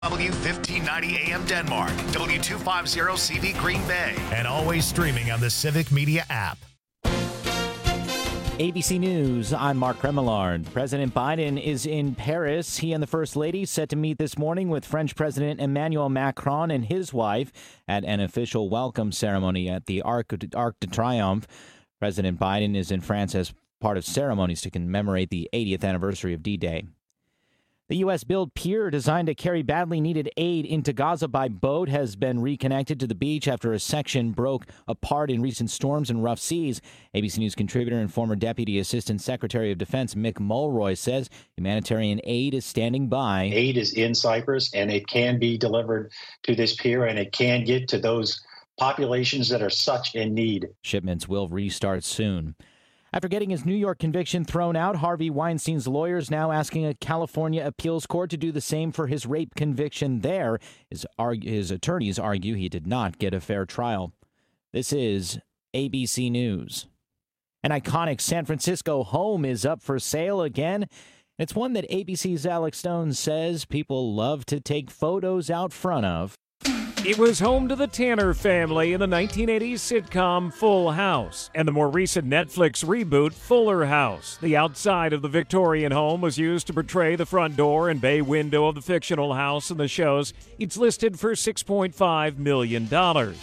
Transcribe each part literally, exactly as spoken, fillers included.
W fifteen ninety A M Denmark, W two fifty C V Green Bay, and always streaming on the Civic Media app. A B C News, I'm Mark Remillard. President Biden is in Paris. He and the First Lady set to meet this morning with French President Emmanuel Macron and his wife at an official welcome ceremony at the Arc de Triomphe. President Biden is in France as part of ceremonies to commemorate the eightieth anniversary of D-Day. The U S-built pier designed to carry badly needed aid into Gaza by boat has been reconnected to the beach after a section broke apart in recent storms and rough seas. A B C News contributor and former Deputy Assistant Secretary of Defense Mick Mulroy says humanitarian aid is standing by. Aid is in Cyprus, and it can be delivered to this pier, and it can get to those populations that are such in need. Shipments will restart soon. After getting his New York conviction thrown out, Harvey Weinstein's lawyers now asking a California appeals court to do the same for his rape conviction there. His, argue, his attorneys argue he did not get a fair trial. This is A B C News. An iconic San Francisco home is up for sale again. It's one that A B C's Alex Stone says people love to take photos out front of. It was home to the Tanner family in the nineteen eighties sitcom Full House and the more recent Netflix reboot Fuller House. The outside of the Victorian home was used to portray the front door and bay window of the fictional house in the shows. It's listed for six point five million dollars.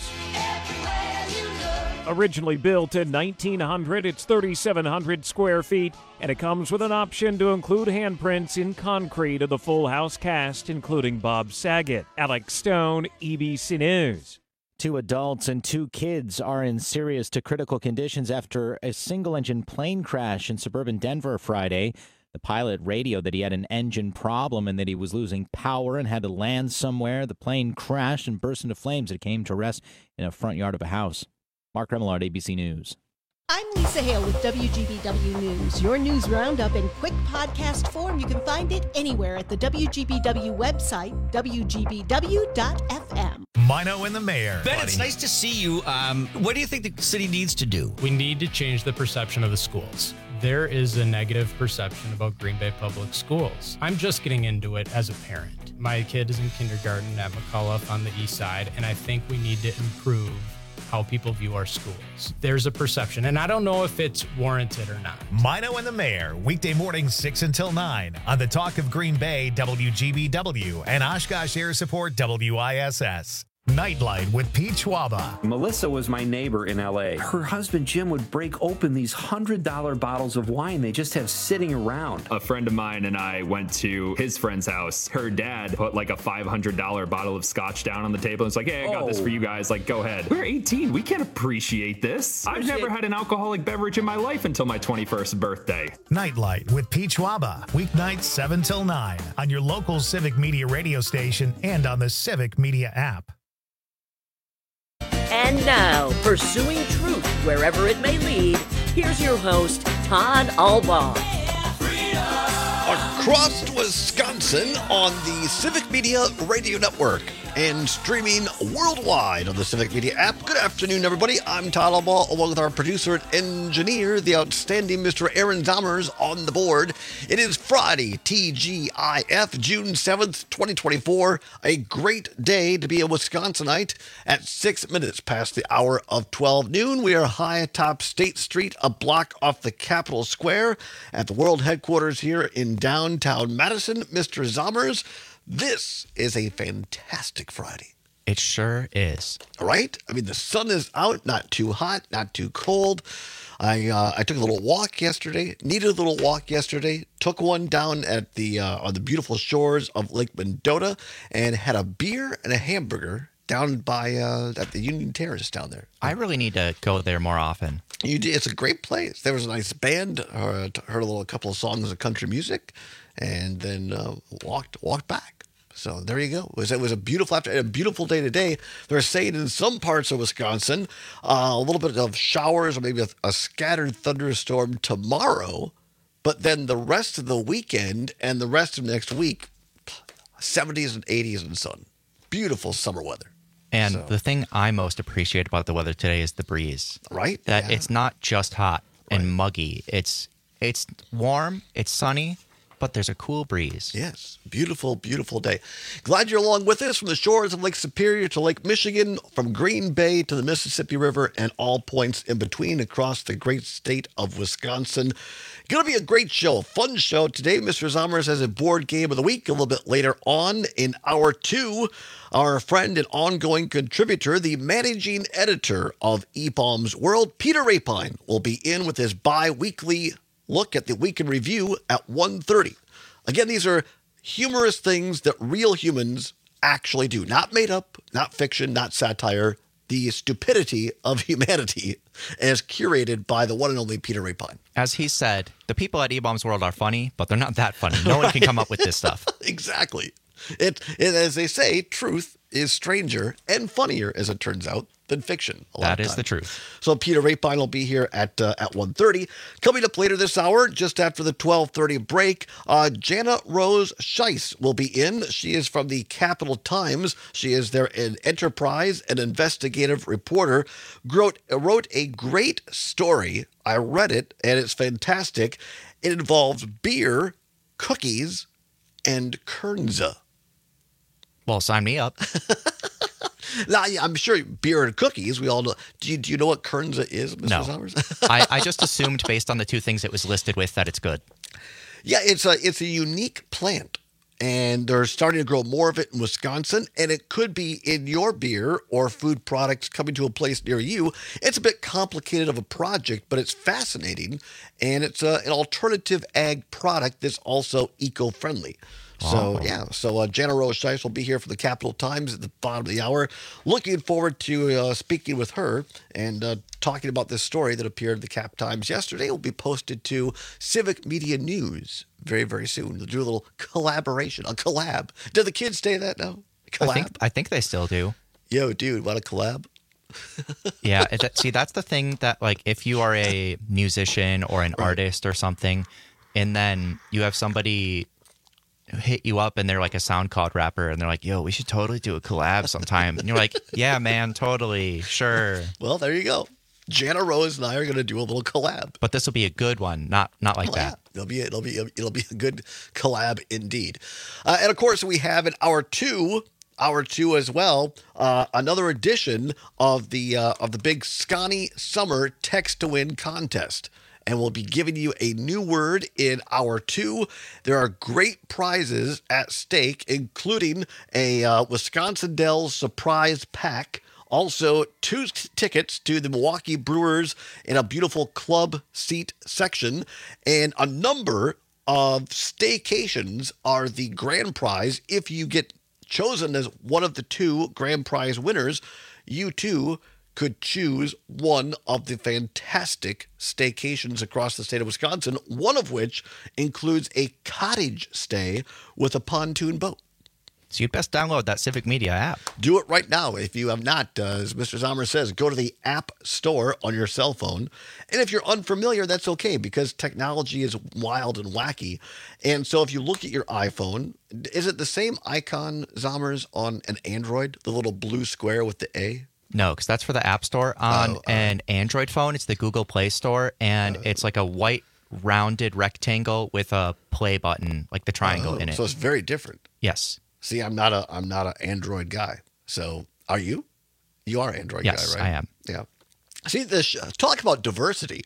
Originally built in nineteen hundred, it's thirty-seven hundred square feet, and it comes with an option to include handprints in concrete of the Full House cast, including Bob Saget. Alex Stone, A B C News. Two adults and two kids are in serious to critical conditions after a single-engine plane crash in suburban Denver Friday. The pilot radioed that he had an engine problem and that he was losing power and had to land somewhere. The plane crashed and burst into flames. It came to rest in a front yard of a house. Mark Remillard, A B C News. I'm Lisa Hale with W G B W News. Your news roundup in quick podcast form. You can find it anywhere at the W G B W website, W G B W dot F M. Mino and the Mayor. Ben, buddy. It's nice to see you. Um, what do you think the city needs to do? We need to change the perception of the schools. There is a negative perception about Green Bay Public Schools. I'm just getting into it as a parent. My kid is in kindergarten at McCullough on the east side, and I think we need to improve how people view our schools. There's a perception, and I don't know if it's warranted or not. Mino and the Mayor, weekday mornings six until nine on the Talk of Green Bay, W G B W, and Oshkosh Air Support, W I S S. Nightlight with Pete Schwaba. Melissa was my neighbor in L A. Her husband, Jim, would break open these one hundred dollar bottles of wine they just have sitting around. A friend of mine and I went to his friend's house. Her dad put like a five hundred dollar bottle of scotch down on the table. And it's like, hey, I got oh. this for you guys. Like, go ahead. We're eighteen. We can't appreciate this. I've never had an alcoholic beverage in my life until my twenty-first birthday. Nightlight with Pete Schwaba. Weeknights seven till nine on your local Civic Media radio station and on the Civic Media app. And now, pursuing truth wherever it may lead, here's your host, Todd Albaugh. Across Wisconsin on the Civic Media Radio Network and streaming worldwide on the Civic Media app. Good afternoon, everybody. I'm Todd Albaugh, along with our producer and engineer, the outstanding Mister Aaron Zommers, on the board. It is Friday, T G I F, June seventh, twenty twenty-four. A great day to be a Wisconsinite. At six minutes past the hour of twelve noon, we are high atop State Street, a block off the Capitol Square at the world headquarters here in downtown Madison. Mister Zommers, this is a fantastic Friday. It sure is. Right? I mean, the sun is out, not too hot, not too cold. I uh, I took a little walk yesterday, needed a little walk yesterday, took one down at the uh, on the beautiful shores of Lake Mendota and had a beer and a hamburger down by uh, at the Union Terrace down there. I really need to go there more often. You do, it's a great place. There was a nice band. Uh, heard a little a couple of songs of country music, and then uh, walked walked back. So there you go. It was, it was a beautiful after a beautiful day today. They're saying in some parts of Wisconsin, uh, a little bit of showers or maybe a, a scattered thunderstorm tomorrow, but then the rest of the weekend and the rest of next week, seventies and eighties and sun. Beautiful summer weather. And so. The thing I most appreciate about the weather today is the breeze. Right? That yeah. It's not just hot and right. muggy. It's it's warm, it's sunny, but there's a cool breeze. Yes, beautiful, beautiful day. Glad you're along with us from the shores of Lake Superior to Lake Michigan, from Green Bay to the Mississippi River, and all points in between across the great state of Wisconsin. Going to be a great show, a fun show today. Mister Zommers has a board game of the week a little bit later on in hour two. Our friend and ongoing contributor, the managing editor of E B A Um's World, Peter Rapine, will be in with his bi-weekly look at the week in review at one thirty. Again, these are humorous things that real humans actually do. Not made up, not fiction, not satire. The stupidity of humanity as curated by the one and only Peter Rapine. As he said, the people at E B A Um's World are funny, but they're not that funny. No one can come up with this stuff. Exactly. It, it, as they say, truth is stranger and funnier, as it turns out, than fiction. A lot That of is time. the truth. So Peter Rapine will be here at uh, at one thirty. Coming up later this hour, just after the twelve thirty break, uh, Jana Rose Scheiss will be in. She is from the Capital Times. She is there in Enterprise, an investigative reporter. Wrote, wrote a great story. I read it, and it's fantastic. It involves beer, cookies, and Kernza. Well, sign me up. Now, I'm sure beer and cookies, we all know. Do you, do you know what Kernza is, Mister No. Zommers? I, I just assumed based on the two things it was listed with that it's good. Yeah, it's a, it's a unique plant, and they're starting to grow more of it in Wisconsin, and it could be in your beer or food products coming to a place near you. It's a bit complicated of a project, but it's fascinating, and it's a, an alternative ag product that's also eco-friendly. So, Oh. yeah, so uh, Jana Rose Scheiss will be here for the Capital Times at the bottom of the hour. Looking forward to uh, speaking with her and uh, talking about this story that appeared in the Cap Times yesterday. It will be posted to Civic Media News very, very soon. They'll do a little collaboration, a collab. Do the kids say that now? Collab? I think I think they still do. Yo, dude, want a collab? Yeah. it- that- see, that's the thing that, like, if you are a musician or an artist or something, and then you have somebody hit you up and they're like a SoundCloud rapper and they're like, yo, we should totally do a collab sometime. And you're like, yeah, man, totally, sure. Well, there you go. Jana Rose and I are going to do a little collab. But this will be a good one, not not like Well, yeah, that. It'll be it'll be it'll be a good collab indeed. Uh, and of course, we have in hour two, hour two as well, uh, another edition of the uh, of the big Scotty Summer Text to Win contest. And we'll be giving you a new word in hour two. There are great prizes at stake, including a uh, Wisconsin Dells surprise pack. Also, two t- tickets to the Milwaukee Brewers in a beautiful club seat section. And a number of staycations are the grand prize. If you get chosen as one of the two grand prize winners, you too could choose one of the fantastic staycations across the state of Wisconsin, one of which includes a cottage stay with a pontoon boat. So you'd best download that Civic Media app. Do it right now. If you have not, uh, as Mister Zommers says, go to the App Store on your cell phone. And if you're unfamiliar, that's okay, because technology is wild and wacky. And so if you look at your iPhone, is it the same icon, Zommers, on an Android? The little blue square with the A? No, because that's for the App Store. On Oh, uh, an Android phone, it's the Google Play Store, and Uh. it's like a white rounded rectangle with a play button, like the triangle Oh, in it. So it's very different. Yes. See, I'm not a I'm not an Android guy. So are you? You are an Android Yes, guy, right? I am. Yeah. See, this talk about diversity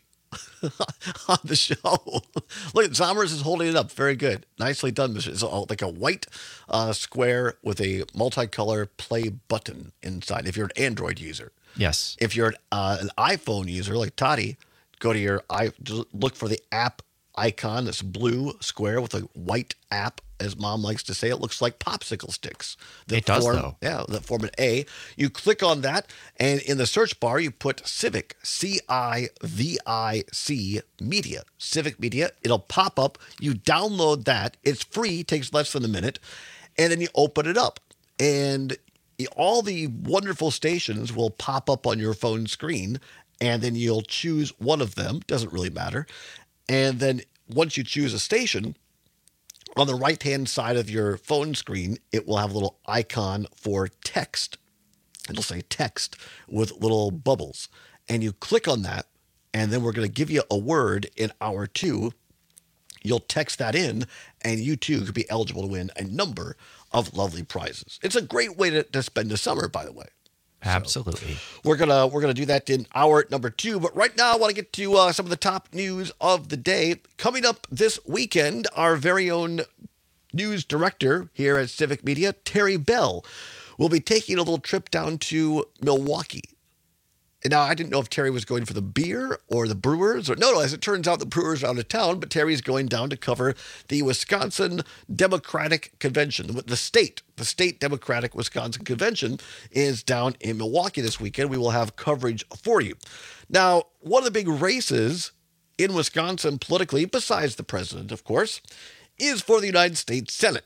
on the show. Look, Zommers is holding it up. Very good. Nicely done. Mister It's all like a white uh, square with a multicolor play button inside if you're an Android user. Yes. If you're an, uh, an iPhone user like Toddy, go to your i just look for the app icon, this blue square with a white app, as Mom likes to say. It looks like popsicle sticks. that It does, form- though. Yeah, that form an A. You click on that, and in the search bar, you put Civic, C I V I C, Media, Civic Media. It'll pop up. You download that. It's free, takes less than a minute, and then you open it up. And all the wonderful stations will pop up on your phone screen, and then you'll choose one of them. Doesn't really matter. And then once you choose a station, on the right-hand side of your phone screen, it will have a little icon for text. It'll say text with little bubbles. And you click on that, and then we're going to give you a word in hour two. You'll text that in, and you too could be eligible to win a number of lovely prizes. It's a great way to, to spend the summer, by the way. Absolutely. So we're gonna we're gonna do that in hour number two. But right now, I want to get to uh, some of the top news of the day. Coming up this weekend, our very own news director here at Civic Media, Terry Bell, will be taking a little trip down to Milwaukee. And now, I didn't know if Terry was going for the beer or the Brewers. Or no, no, as it turns out, the Brewers are out of town, but Terry's going down to cover the Wisconsin Democratic Convention. The state, the state Democratic Wisconsin Convention is down in Milwaukee this weekend. We will have coverage for you. Now, one of the big races in Wisconsin politically, besides the president, of course, is for the United States Senate.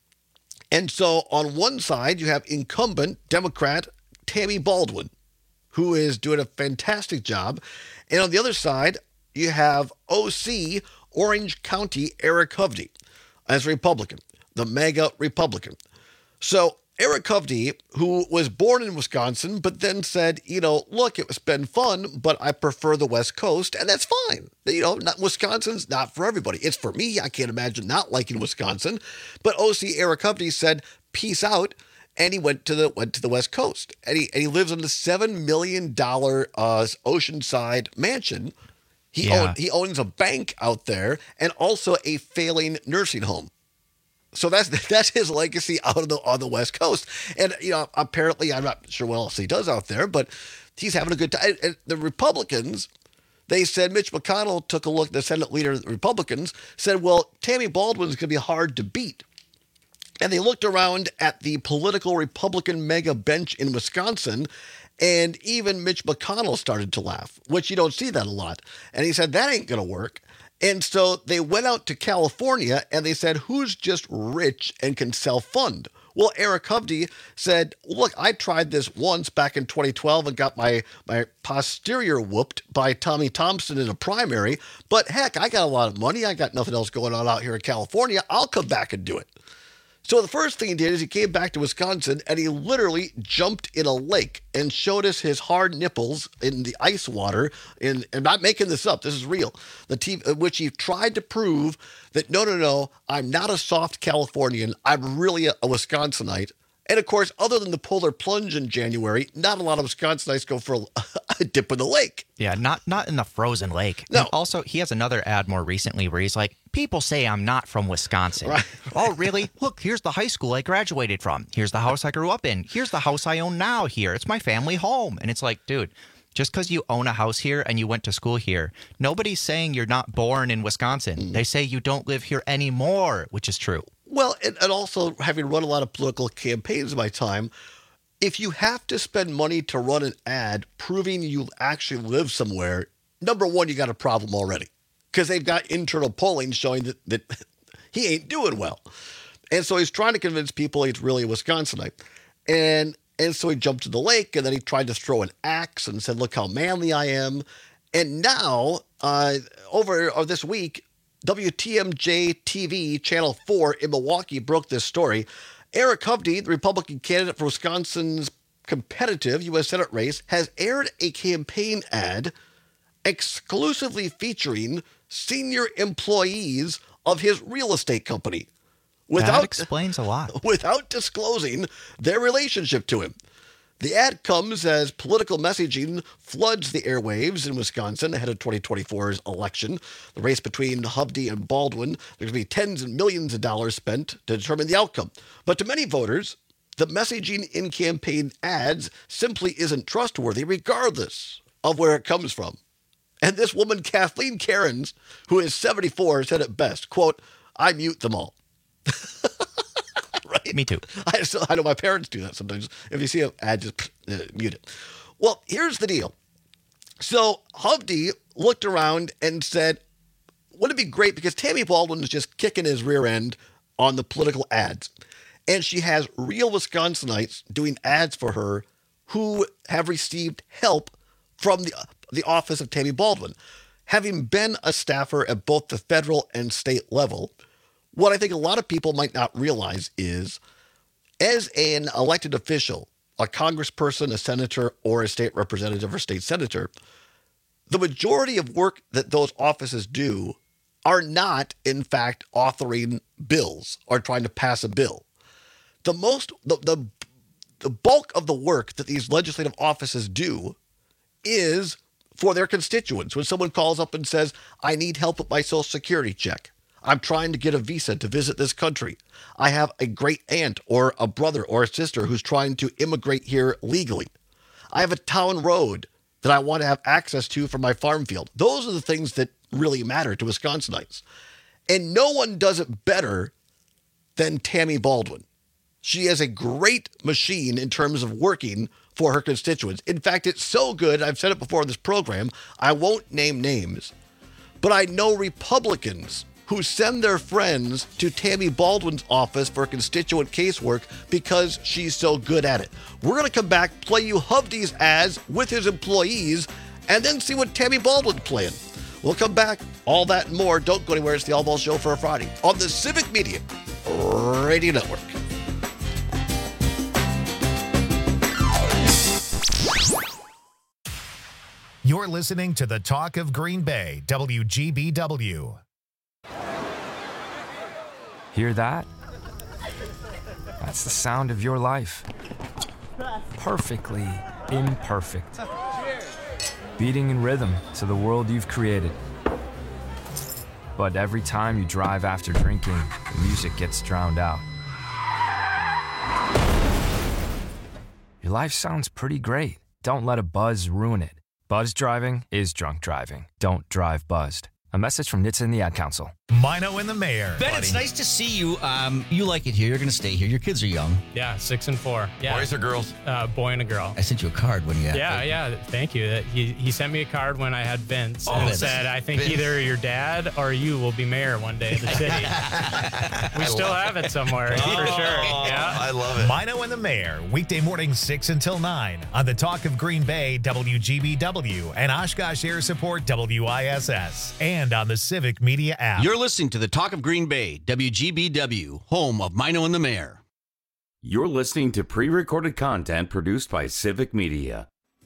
And so on one side, you have incumbent Democrat Tammy Baldwin, who is doing a fantastic job. And on the other side, you have O C Orange County Eric Hovde as a Republican, the MAGA Republican. So Eric Hovde, who was born in Wisconsin, but then said, you know, look, it's been fun, but I prefer the West Coast, and that's fine. You know, not, Wisconsin's not for everybody. It's for me. I can't imagine not liking Wisconsin. But O C Eric Hovde said, peace out. And he went to the went to the West Coast, and he and he lives in the seven million dollar uh, Oceanside mansion. He Yeah. own, he owns a bank out there, and also a failing nursing home. So that's that's his legacy out of the on the West Coast. And you know, apparently, I'm not sure what else he does out there, but he's having a good time. And the Republicans, they said Mitch McConnell took a look. The Senate leader of the Republicans said, "Well, Tammy Baldwin's going to be hard to beat." And they looked around at the political Republican mega bench in Wisconsin, and even Mitch McConnell started to laugh, which you don't see that a lot. And he said, that ain't going to work. And so they went out to California, and they said, who's just rich and can self-fund? Well, Eric Hovde said, look, I tried this once back in twenty twelve and got my, my posterior whooped by Tommy Thompson in a primary. But heck, I got a lot of money. I got nothing else going on out here in California. I'll come back and do it. So the first thing he did is he came back to Wisconsin, and he literally jumped in a lake and showed us his hard nipples in the ice water. And I'm not making this up. This is real. The team, which he tried to prove that, no, no, no, I'm not a soft Californian. I'm really a, a Wisconsinite. And of course, other than the polar plunge in January, not a lot of Wisconsinites go for a, a dip in the lake. Yeah, not not in the frozen lake. No. And also, he has another ad more recently where he's like, people say I'm not from Wisconsin. Right. Oh, really? Look, here's the high school I graduated from. Here's the house I grew up in. Here's the house I own now here. It's my family home. And it's like, dude, just because you own a house here and you went to school here, nobody's saying you're not born in Wisconsin. Mm. They say you don't live here anymore, which is true. Well, and, and also having run a lot of political campaigns in my time, if you have to spend money to run an ad proving you actually live somewhere, number one, you got a problem already, because they've got internal polling showing that, that he ain't doing well. And so he's trying to convince people he's really a Wisconsinite. And and so he jumped to the lake, and then he tried to throw an axe and said, look how manly I am. And now, uh, over uh, this week, W T M J T V Channel four in Milwaukee broke this story. Eric Hovde, the Republican candidate for Wisconsin's competitive U S Senate race, has aired a campaign ad exclusively featuring senior employees of his real estate company. Without, that explains a lot. Without disclosing their relationship to him. The ad comes as political messaging floods the airwaves in Wisconsin ahead of twenty twenty-four's election. The race between Hovde and Baldwin, there's going to be tens of millions of dollars spent to determine the outcome. But to many voters, the messaging in campaign ads simply isn't trustworthy, regardless of where it comes from. And this woman, Kathleen Cairns, who is seventy-four, said it best, quote, I mute them all. Right? Me too. I, still, I know my parents do that sometimes. If you see an ad, just uh, mute it. Well, here's the deal. So Hovde looked around and said, wouldn't it be great, because Tammy Baldwin is just kicking his rear end on the political ads. And she has real Wisconsinites doing ads for her who have received help from the, the office of Tammy Baldwin. Having been a staffer at both the federal and state level, what I think a lot of people might not realize is, as an elected official, a congressperson, a senator, or a state representative or state senator, the majority of work that those offices do are not, in fact, authoring bills or trying to pass a bill. The most, the, the, the bulk of the work that these legislative offices do is for their constituents. When someone calls up and says, I need help with my Social Security check. I'm trying to get a visa to visit this country. I have a great aunt or a brother or a sister who's trying to immigrate here legally. I have a town road that I want to have access to for my farm field. Those are the things that really matter to Wisconsinites. And no one does it better than Tammy Baldwin. She has a great machine in terms of working for her constituents. In fact, it's so good, I've said it before in this program, I won't name names, but I know Republicans who send their friends to Tammy Baldwin's office for constituent casework because she's so good at it. We're going to come back, play you Hovde's ads with his employees, and then see what Tammy Baldwin's playing. We'll come back, all that and more. Don't go anywhere. It's the All Ball Show for a Friday on the Civic Media Radio Network. You're listening to the Talk of Green Bay, W G B W. Hear that? That's the sound of your life. Perfectly imperfect. Beating in rhythm to the world you've created. But every time you drive after drinking, the music gets drowned out. Your life sounds pretty great. Don't let a buzz ruin it. Buzz driving is drunk driving. Don't drive buzzed. A message from N H T S A and the Ad Council. Mino and the Mayor. Ben, it's nice to see you. Um, you like it here. You're going to stay here. Your kids are young. Yeah, six and four. Yeah. Boys or girls? Uh, boy and a girl. I sent you a card when you had Yeah, yeah. Thank you. He he sent me a card when I had Vince Oh, and Vince. said, I think Vince. either your dad or you will be mayor one day of the city. We still have it somewhere, for sure. Yeah. I love Mino and the Mayor, weekday mornings six until nine on the Talk of Green Bay, W G B W, and Oshkosh Air Support, W I S S, and on the Civic Media app. You're listening to the Talk of Green Bay, W G B W, home of Mino and the Mayor. You're listening to pre-recorded content produced by Civic Media.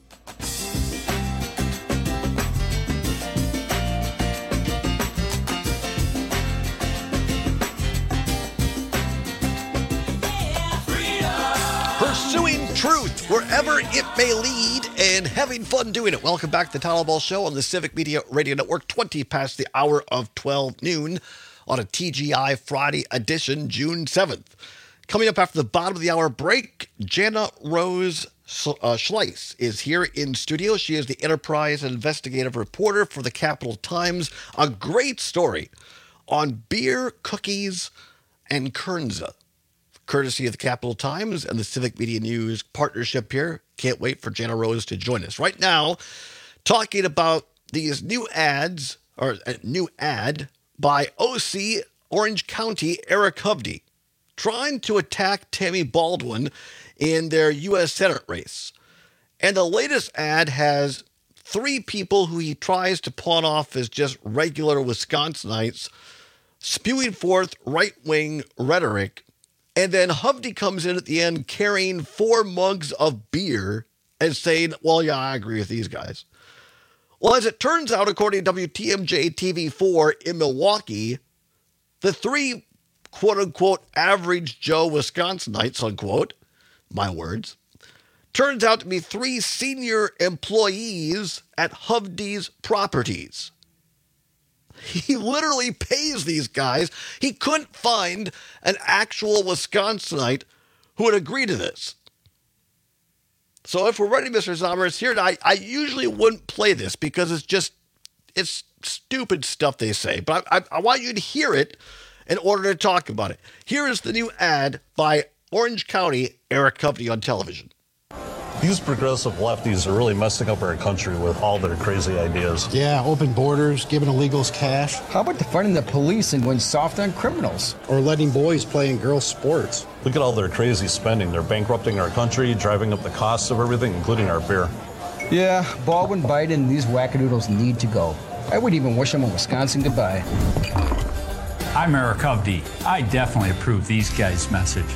Pursuing truth wherever it may lead and having fun doing it. Welcome back to the Tyler Ball Show on the Civic Media Radio Network, twenty past the hour of twelve noon on a T G I Friday edition, June seventh. Coming up after the bottom of the hour break, Jana Rose uh, Schleiss is here in studio. She is the Enterprise investigative reporter for the Capital Times. A great story on beer, cookies, and Kernza, courtesy of the Capital Times and the Civic Media News partnership here. Can't wait for Jana Rose to join us. Right now, talking about these new ads, or a new ad by O C Orange County Eric Hovde, trying to attack Tammy Baldwin in their U S Senate race. And the latest ad has three people who he tries to pawn off as just regular Wisconsinites, spewing forth right-wing rhetoric. And then Hovde comes in at the end carrying four mugs of beer and saying, well, yeah, I agree with these guys. Well, as it turns out, according to W T M J T V four in Milwaukee, the three quote-unquote average Joe Wisconsinites, unquote, my words, turns out to be three senior employees at Hovde's Properties. He literally pays these guys. He couldn't find an actual Wisconsinite who would agree to this. So if we're ready, Mister Zommers, here, I, I usually wouldn't play this because it's just, it's stupid stuff they say. But I, I, I want you to hear it in order to talk about it. Here is the new ad by Orange County Eric Hovde on television. These progressive lefties are really messing up our country with all their crazy ideas. Yeah, open borders, giving illegals cash. How about defunding the police and going soft on criminals? Or letting boys play in girls' sports. Look at all their crazy spending. They're bankrupting our country, driving up the costs of everything, including our beer. Yeah, Baldwin, Biden, and these wackadoodles need to go. I would even wish them a Wisconsin goodbye. I'm Eric Hovde. I definitely approve these guys' message.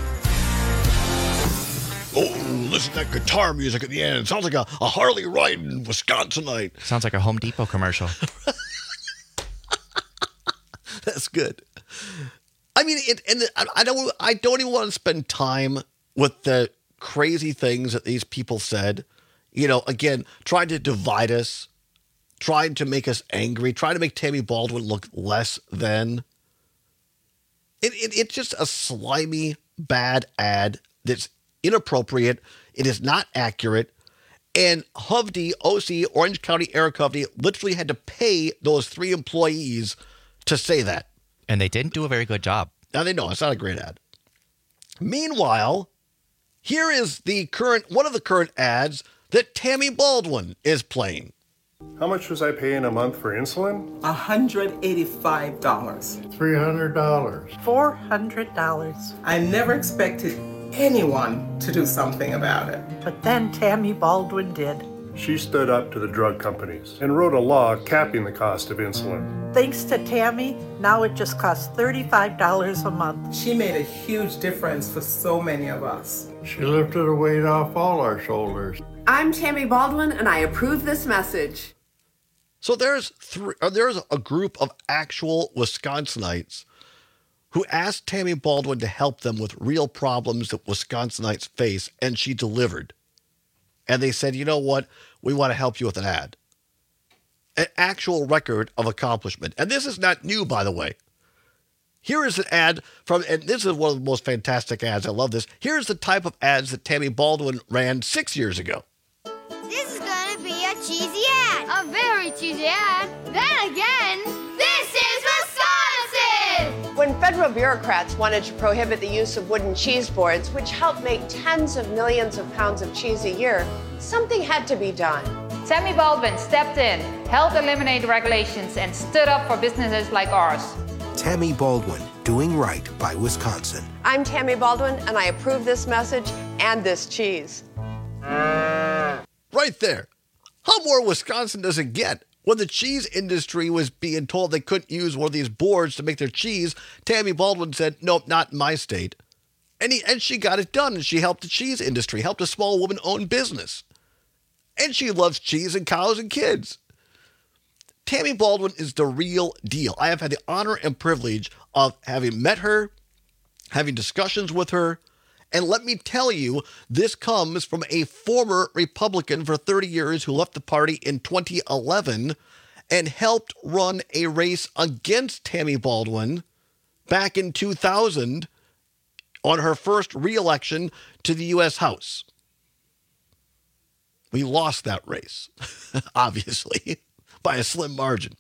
Oh, listen to that guitar music at the end. It sounds like a, a Harley riding Wisconsinite. Sounds like a Home Depot commercial. That's good. I mean, it, and I don't, I don't even want to spend time with the crazy things that these people said. You know, again, trying to divide us, trying to make us angry, trying to make Tammy Baldwin look less than. It, it, it's just a slimy, bad ad that's inappropriate. It is not accurate. And Hovde, O C, Orange County Eric Hovde, literally had to pay those three employees to say that. And they didn't do a very good job. Now they know it's not a great ad. Meanwhile, here is the current one of the current ads that Tammy Baldwin is playing. How much was I paying a month for insulin? one hundred eighty-five dollars. three hundred dollars. four hundred dollars. I never expected anyone to do something about it. But then Tammy Baldwin did. She stood up to the drug companies and wrote a law capping the cost of insulin. Thanks to Tammy, now it just costs thirty-five dollars a month. She made a huge difference for so many of us. She lifted a weight off all our shoulders. I'm Tammy Baldwin, and I approve this message. So there's three, or there's a group of actual Wisconsinites who asked Tammy Baldwin to help them with real problems that Wisconsinites face, and she delivered. And they said, you know what? We want to help you with an ad. An actual record of accomplishment. And this is not new, by the way. Here is an ad from, and this is one of the most fantastic ads. I love this. Here's the type of ads that Tammy Baldwin ran six years ago. This is going to be a cheesy ad. A very cheesy ad. Then again, this is Wisconsin! When federal bureaucrats wanted to prohibit the use of wooden cheese boards, which help make tens of millions of pounds of cheese a year, something had to be done. Tammy Baldwin stepped in, helped eliminate regulations, and stood up for businesses like ours. Tammy Baldwin, doing right by Wisconsin. I'm Tammy Baldwin, and I approve this message and this cheese. Right there. How more Wisconsin does it get? When the cheese industry was being told they couldn't use one of these boards to make their cheese, Tammy Baldwin said, nope, not in my state. And, he, and she got it done, and she helped the cheese industry, helped a small woman-owned business. And she loves cheese and cows and kids. Tammy Baldwin is the real deal. I have had the honor and privilege of having met her, having discussions with her, and let me tell you, this comes from a former Republican for thirty years who left the party in twenty eleven and helped run a race against Tammy Baldwin back in two thousand on her first re-election to the U S House. We lost that race, obviously, by a slim margin.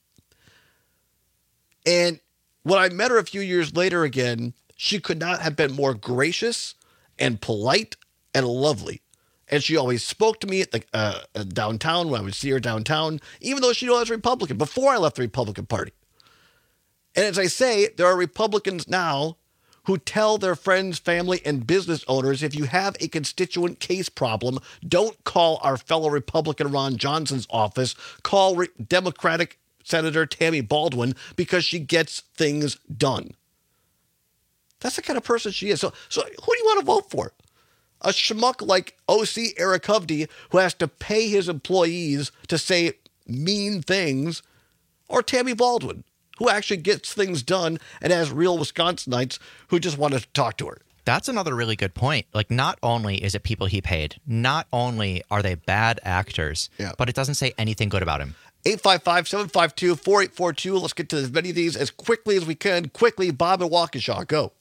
And when I met her a few years later again, she could not have been more gracious and polite and lovely. And she always spoke to me at the uh, downtown when I would see her downtown, even though she knew I was a Republican, before I left the Republican Party. And as I say, there are Republicans now who tell their friends, family, and business owners, if you have a constituent case problem, don't call our fellow Republican Ron Johnson's office, call Re- Democratic Senator Tammy Baldwin, because she gets things done. That's the kind of person she is. So, so who do you want to vote for? A schmuck like O C Eric Hovde, who has to pay his employees to say mean things, or Tammy Baldwin, who actually gets things done and has real Wisconsinites who just want to talk to her? That's another really good point. Like, not only is it people he paid, not only are they bad actors, yeah. but it doesn't say anything good about him. eight five five, seven five two, four eight four two. Let's get to as many of these as quickly as we can. Quickly, Bob and Waukesha, go.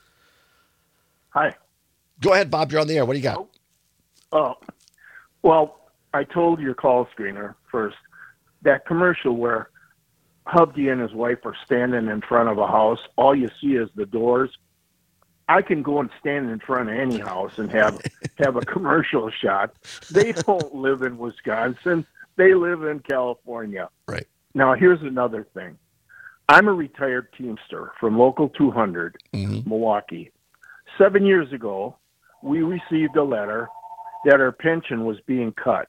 Hi. Go ahead, Bob. You're on the air. What do you got? Oh, well, I told your call screener first, that commercial where Hovde and his wife are standing in front of a house, all you see is the doors. I can go and stand in front of any house and have have a commercial shot. They don't live in Wisconsin. They live in California. Right. Now, here's another thing. I'm a retired Teamster from Local two hundred, mm-hmm. Milwaukee. Seven years ago, we received a letter that our pension was being cut.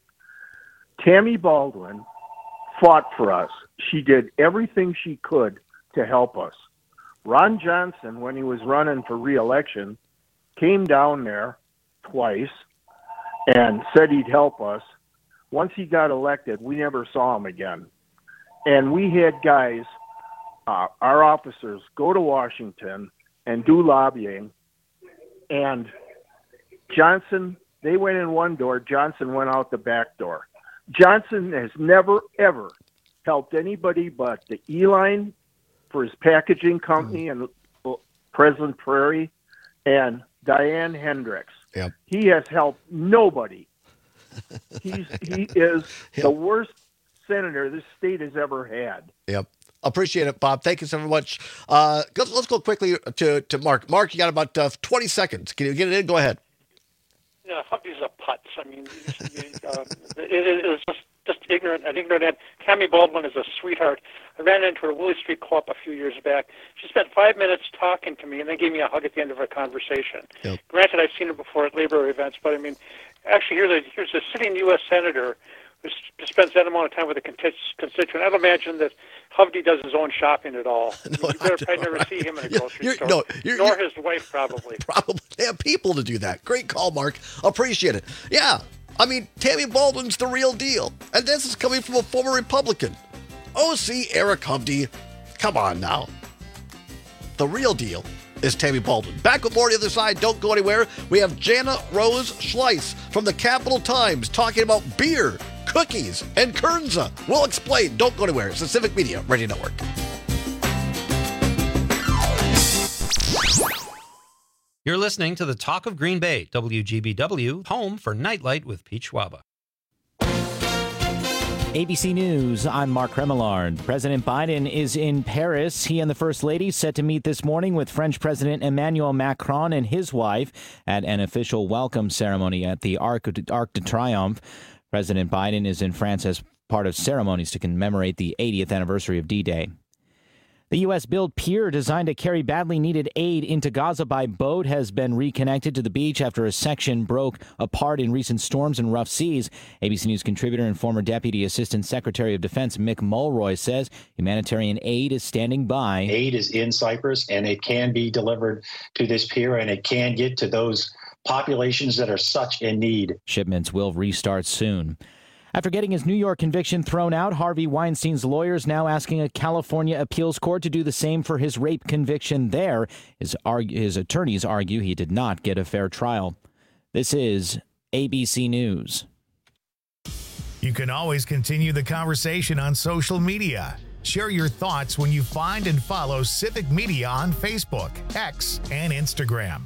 Tammy Baldwin fought for us. She did everything she could to help us. Ron Johnson, when he was running for re-election, came down there twice and said he'd help us. Once he got elected, we never saw him again. And we had guys uh, our officers go to Washington and do lobbying, and Johnson, they went in one door, Johnson went out the back door. Johnson has never, ever helped anybody but the E-Line for his packaging company mm. in Pleasant Prairie and Diane Hendricks. Yep. He has helped nobody. He's, he is yep. the worst senator this state has ever had. Yep. Appreciate it, Bob. Thank you so much. Uh, let's, let's go quickly to, to Mark. Mark, you got about uh, twenty seconds. Can you get it in? Go ahead. Yeah, Hubby's a putz. I mean, uh, it, it is just, just ignorant, an ignorant end. Tammy Baldwin is a sweetheart. I ran into her at Willie Street Co-op a few years back. She spent five minutes talking to me, and then gave me a hug at the end of our conversation. Yep. Granted, I've seen her before at labor events, but I mean, actually, here's a, here's a sitting U S senator who spends that amount of time with a constituent. I'd imagine that Hovde does his own shopping at all. No, you better probably never see him in a grocery you're, store. No, you're, nor you're, his wife, probably. Probably. They have people to do that. Great call, Mark. Appreciate it. Yeah. I mean, Tammy Baldwin's the real deal. And this is coming from a former Republican. O C Eric Hovde. Come on now. The real deal is Tammy Baldwin. Back with more on the other side. Don't go anywhere. We have Jana Rose Schleiss from the Capital Times talking about beer, cookies, and Kernza. We'll explain. Don't go anywhere. It's the Civic Media Radio Network. You're listening to the Talk of Green Bay, W G B W, home for Nightlight with Pete Schwaba. A B C News, I'm Mark Remillard. President Biden is in Paris. He and the First Lady set to meet this morning with French President Emmanuel Macron and his wife at an official welcome ceremony at the Arc de Triomphe. President Biden is in France as part of ceremonies to commemorate the eightieth anniversary of D-Day. The U S built pier designed to carry badly needed aid into Gaza by boat has been reconnected to the beach after a section broke apart in recent storms and rough seas. A B C News contributor and former Deputy Assistant Secretary of Defense Mick Mulroy says humanitarian aid is standing by. Aid is in Cyprus, and it can be delivered to this pier, and it can get to those populations that are such in need. Shipments will restart soon. After getting his New York conviction thrown out, Harvey Weinstein's lawyers now asking a California appeals court to do the same for his rape conviction there. His, argue, his attorneys argue he did not get a fair trial. This is A B C News. You can always continue the conversation on social media. Share your thoughts when you find and follow Civic Media on Facebook, X, and Instagram.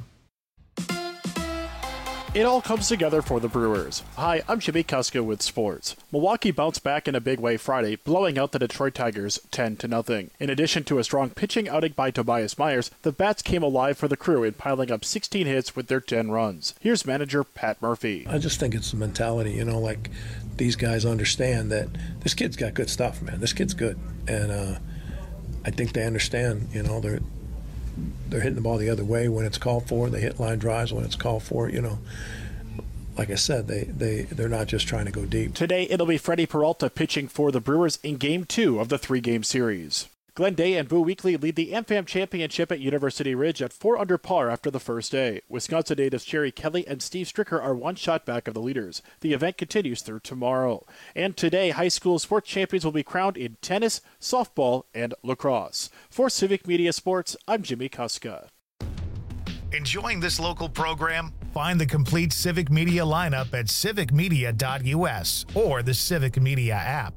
It all comes together for the Brewers. Hi, I'm Jimmy Kuska with sports. Milwaukee bounced back in a big way Friday, blowing out the Detroit Tigers ten to nothing. In addition to a strong pitching outing by Tobias Myers, the bats came alive for the Crew in piling up sixteen hits with their ten runs. Here's manager Pat Murphy. I just think it's the mentality, you know, like these guys understand that this kid's got good stuff, man. This kid's good. And uh, I think they understand, you know, they're They're hitting the ball the other way when it's called for. They hit line drives when it's called for. You know, like I said, they, they, they're not just trying to go deep. Today, it'll be Freddie Peralta pitching for the Brewers in Game two of the three-game series. Glenn Day and Boo Weekley lead the M FAM championship at University Ridge at four under par after the first day. Wisconsin natives Jerry Kelly and Steve Stricker are one shot back of the leaders. The event continues through tomorrow. And today, high school sports champions will be crowned in tennis, softball, and lacrosse. For Civic Media Sports, I'm Jimmy Kuska. Enjoying this local program? Find the complete Civic Media lineup at civic media dot U S or the Civic Media app.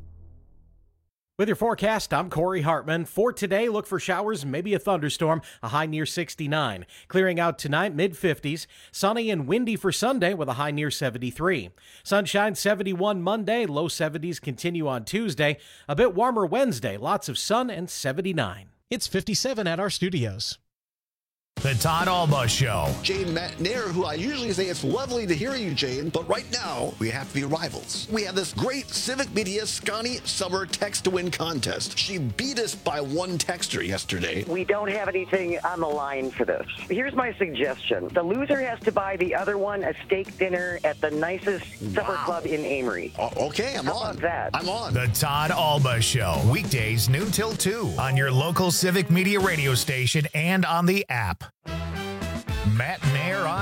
With your forecast, I'm Corey Hartman. For today, look for showers, maybe a thunderstorm, a high near sixty-nine. Clearing out tonight, mid fifties. Sunny and windy for Sunday with a high near seventy-three. Sunshine seventy-one Monday, low seventies continue on Tuesday. A bit warmer Wednesday, lots of sun and seventy-nine. It's fifty-seven at our studios. The Todd Alba Show. Jane Nair, who I usually say it's lovely to hear you, Jane, but right now we have to be rivals. We have this great Civic Media Scotty Summer Text to Win contest. She beat us by one texter yesterday. We don't have anything on the line for this. Here's my suggestion. The loser has to buy the other one a steak dinner at the nicest supper wow. club in Amory. Oh, okay, I'm How on. About that? I'm on. The Todd Alba Show. Weekdays noon till two on your local Civic Media radio station and on the app. Matt Nair on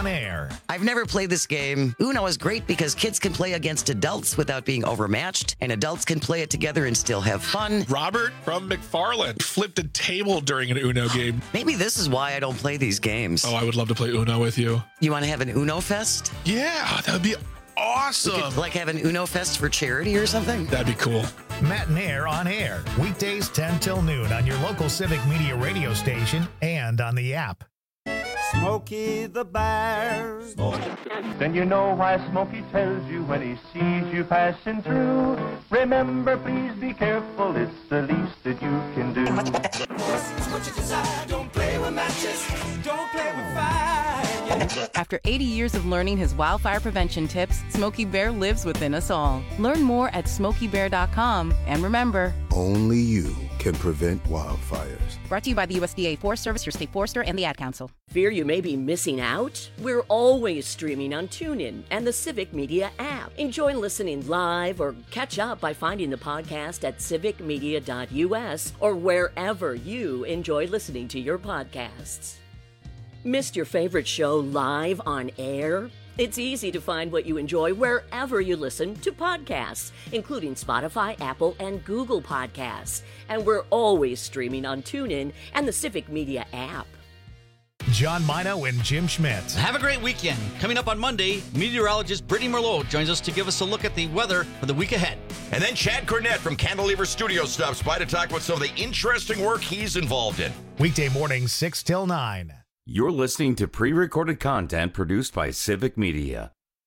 on Air. I've never played this game. Uno is great because kids can play against adults without being overmatched, and adults can play it together and still have fun. Robert from McFarland flipped a table during an Uno game. Maybe this is why I don't play these games. Oh, I would love to play Uno with you. You want to have an Uno Fest? Yeah, that would be awesome. We could, like, have an Uno Fest for charity or something? That'd be cool. Matt and Air on Air. Weekdays ten till noon on your local Civic Media radio station and on the app. Smokey the Bear. Then you know why Smokey tells you when he sees you passing through. Remember, please be careful, it's the least that you can do. What you desire, don't play with matches, don't play with fire. After eighty years of learning his wildfire prevention tips, Smokey Bear lives within us all. Learn more at smokey bear dot com. And remember, only you can prevent wildfires. Brought to you by the U S D A Forest Service, your state forester, and the Ad Council. Fear you may be missing out? We're always streaming on TuneIn and the Civic Media app. Enjoy listening live or catch up by finding the podcast at civic media dot u s or wherever you enjoy listening to your podcasts. Missed your favorite show live on air? It's easy to find what you enjoy wherever you listen to podcasts, including Spotify, Apple, and Google Podcasts. And we're always streaming on TuneIn and the Civic Media app. John Mino and Jim Schmidt. Have a great weekend. Coming up on Monday, meteorologist Brittany Merlot joins us to give us a look at the weather for the week ahead. And then Chad Cornett from Cantilever Studio stops by to talk about some of the interesting work he's involved in. Weekday mornings, six till nine. You're listening to pre-recorded content produced by Civic Media.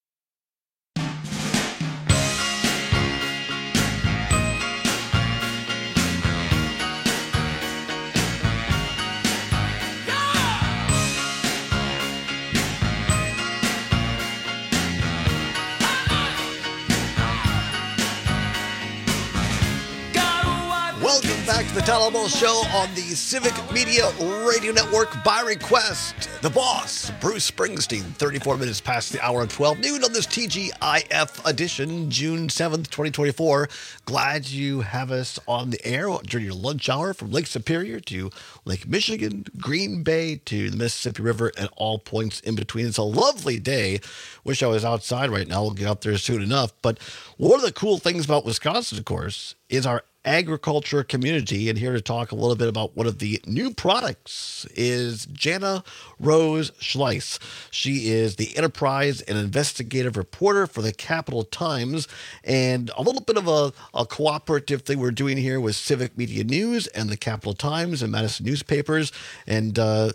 Welcome back to the Tyler Ball Show on the Civic Media Radio Network by request. The boss, Bruce Springsteen, thirty-four minutes past the hour of twelve noon on this T G I F edition, June seventh, twenty twenty-four. Glad you have us on the air during your lunch hour from Lake Superior to Lake Michigan, Green Bay to the Mississippi River, and all points in between. It's a lovely day. Wish I was outside right now. We'll get out there soon enough. But one of the cool things about Wisconsin, of course, is our agriculture community, and here to talk a little bit about one of the new products is Jana Rose Schleiss. She is the enterprise and investigative reporter for the Capital Times, and a little bit of a, a cooperative thing we're doing here with Civic Media News and the Capital Times and Madison newspapers. And uh,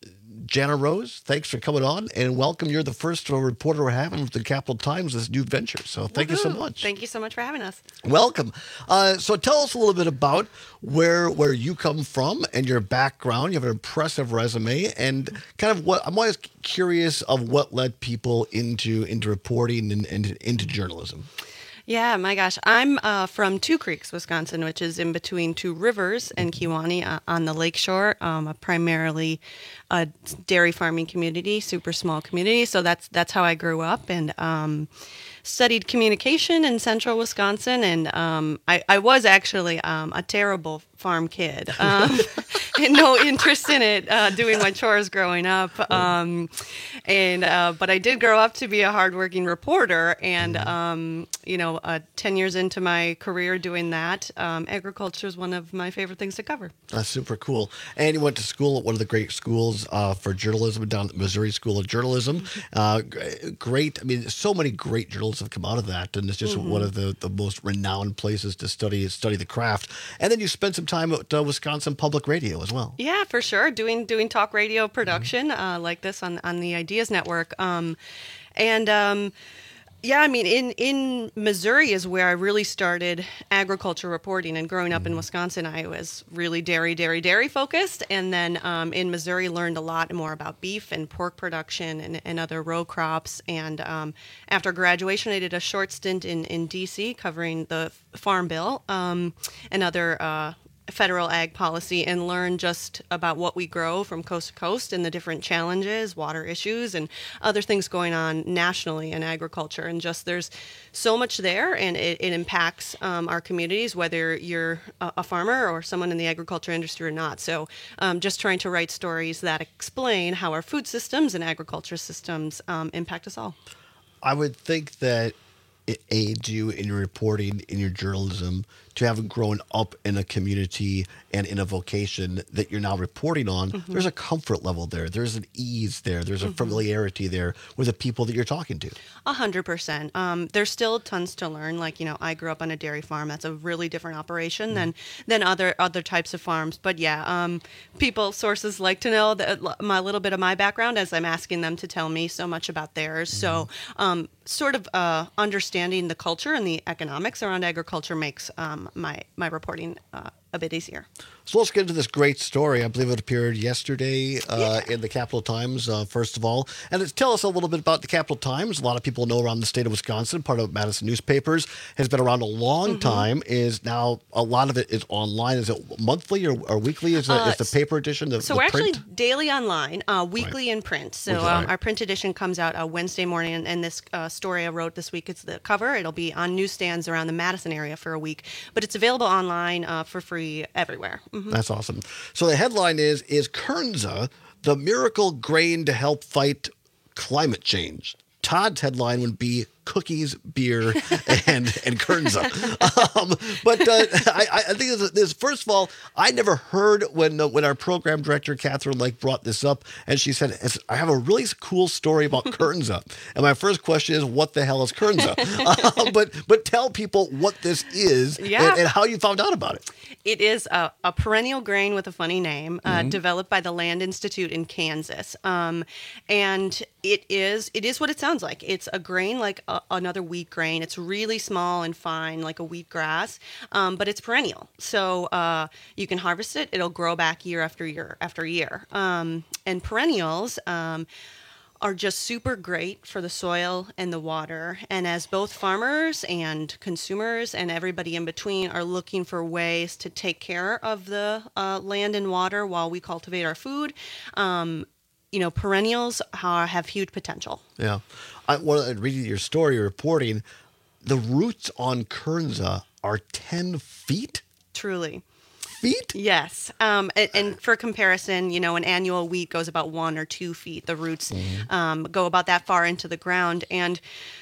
Jana Rose, thanks for coming on, and welcome. You're the first reporter we're having with the Capital Times, this new venture. So thank Woo-hoo. you so much. Thank you so much for having us. Welcome. Uh, so tell us a little bit about where where you come from and your background. You have an impressive resume, and kind of what I'm always curious of what led people into into reporting and, and into journalism. Yeah, my gosh. I'm uh, from Two Creeks, Wisconsin, which is in between Two Rivers and Kewaunee uh, on the lakeshore, um, a primarily a dairy farming community, super small community. So that's that's how I grew up, and um, studied communication in central Wisconsin. And um, I, I was actually um, a terrible farm kid. Um, and no interest in it, uh, doing my chores growing up. Um, and uh, but I did grow up to be a hardworking reporter, and um, you know, uh, ten years into my career doing that, um, agriculture is one of my favorite things to cover. That's super cool. And you went to school at one of the great schools uh, for journalism down at the Missouri School of Journalism. Uh, great. I mean, so many great journalists have come out of that, and it's just mm-hmm. one of the, the most renowned places to study study the craft. And then you spent some time at uh, Wisconsin Public Radio as well. Yeah, for sure. Doing doing talk radio production mm-hmm. uh, like this on, on the Ideas Network. Um, and um, yeah, I mean, in, in Missouri is where I really started agriculture reporting. And growing up mm-hmm. in Wisconsin, I was really dairy, dairy, dairy focused. And then um, in Missouri, learned a lot more about beef and pork production and, and other row crops. And um, after graduation, I did a short stint in, in D C covering the Farm Bill um, and other uh federal ag policy and learn just about what we grow from coast to coast and the different challenges, water issues, and other things going on nationally in agriculture. And just there's so much there, and it, it impacts um, our communities, whether you're a, a farmer or someone in the agriculture industry or not. So um, just trying to write stories that explain how our food systems and agriculture systems um, impact us all. I would think that it aids you in your reporting, in your journalism, to have grown up in a community and in a vocation that you're now reporting on. Mhm. There's a comfort level there. There's an ease there. There's a Mhm. familiarity there with the people that you're talking to. A hundred percent. Um, there's still tons to learn. Like, you know, I grew up on a dairy farm. That's a really different operation than than other other types of farms. But yeah, um, people, sources like to know that my little bit of my background as I'm asking them to tell me so much about theirs. So, um, sort of uh, understanding the culture and the economics around agriculture makes um, my my reporting uh, a bit easier. So let's get into this great story. I believe it appeared yesterday uh, in the Capital Times, uh, first of all. And it's, tell us a little bit about the Capital Times. A lot of people know around the state of Wisconsin, part of Madison Newspapers, has been around a long Mm-hmm. time, is now a lot of it is online. Is it monthly or, or weekly? Is, the, Uh, is the paper edition? The, So the we're print? actually daily online, uh, weekly in print. So Weekly, um, right. our print edition comes out uh, Wednesday morning, and, and this uh, story I wrote this week, it's the cover. It'll be on newsstands around the Madison area for a week, but it's available online uh, for free everywhere. Mhm. That's awesome. So the headline is, is Kernza the miracle grain to help fight climate change? Todd's headline would be cookies, beer, and and Kernza. Um, but uh, I, I think this, this, first of all, I never heard when uh, when our program director, Catherine Lake, brought this up, and she said, I have a really cool story about Kernza. And my first question is, what the hell is Kernza? um, but, but tell people what this is Yeah. and, and how you found out about it. It is a, a perennial grain with a funny name, uh, Mhm. developed by the Land Institute in Kansas, um, and it is it is what it sounds like. It's a grain like a, another wheat grain. It's really small and fine, like a wheat grass, um, but it's perennial. So uh, you can harvest it; it'll grow back year after year after year. Um, and perennials. Um, are just super great for the soil and the water. And as both farmers and consumers and everybody in between are looking for ways to take care of the uh, land and water while we cultivate our food, um, you know, perennials are, have huge potential. Yeah. I, well, reading your story, your reporting, the roots on Kernza are ten feet? Truly. Feet? Yes. Um, and, and for comparison, you know, an annual wheat goes about one or two feet. The roots um, go about that far into the ground. And,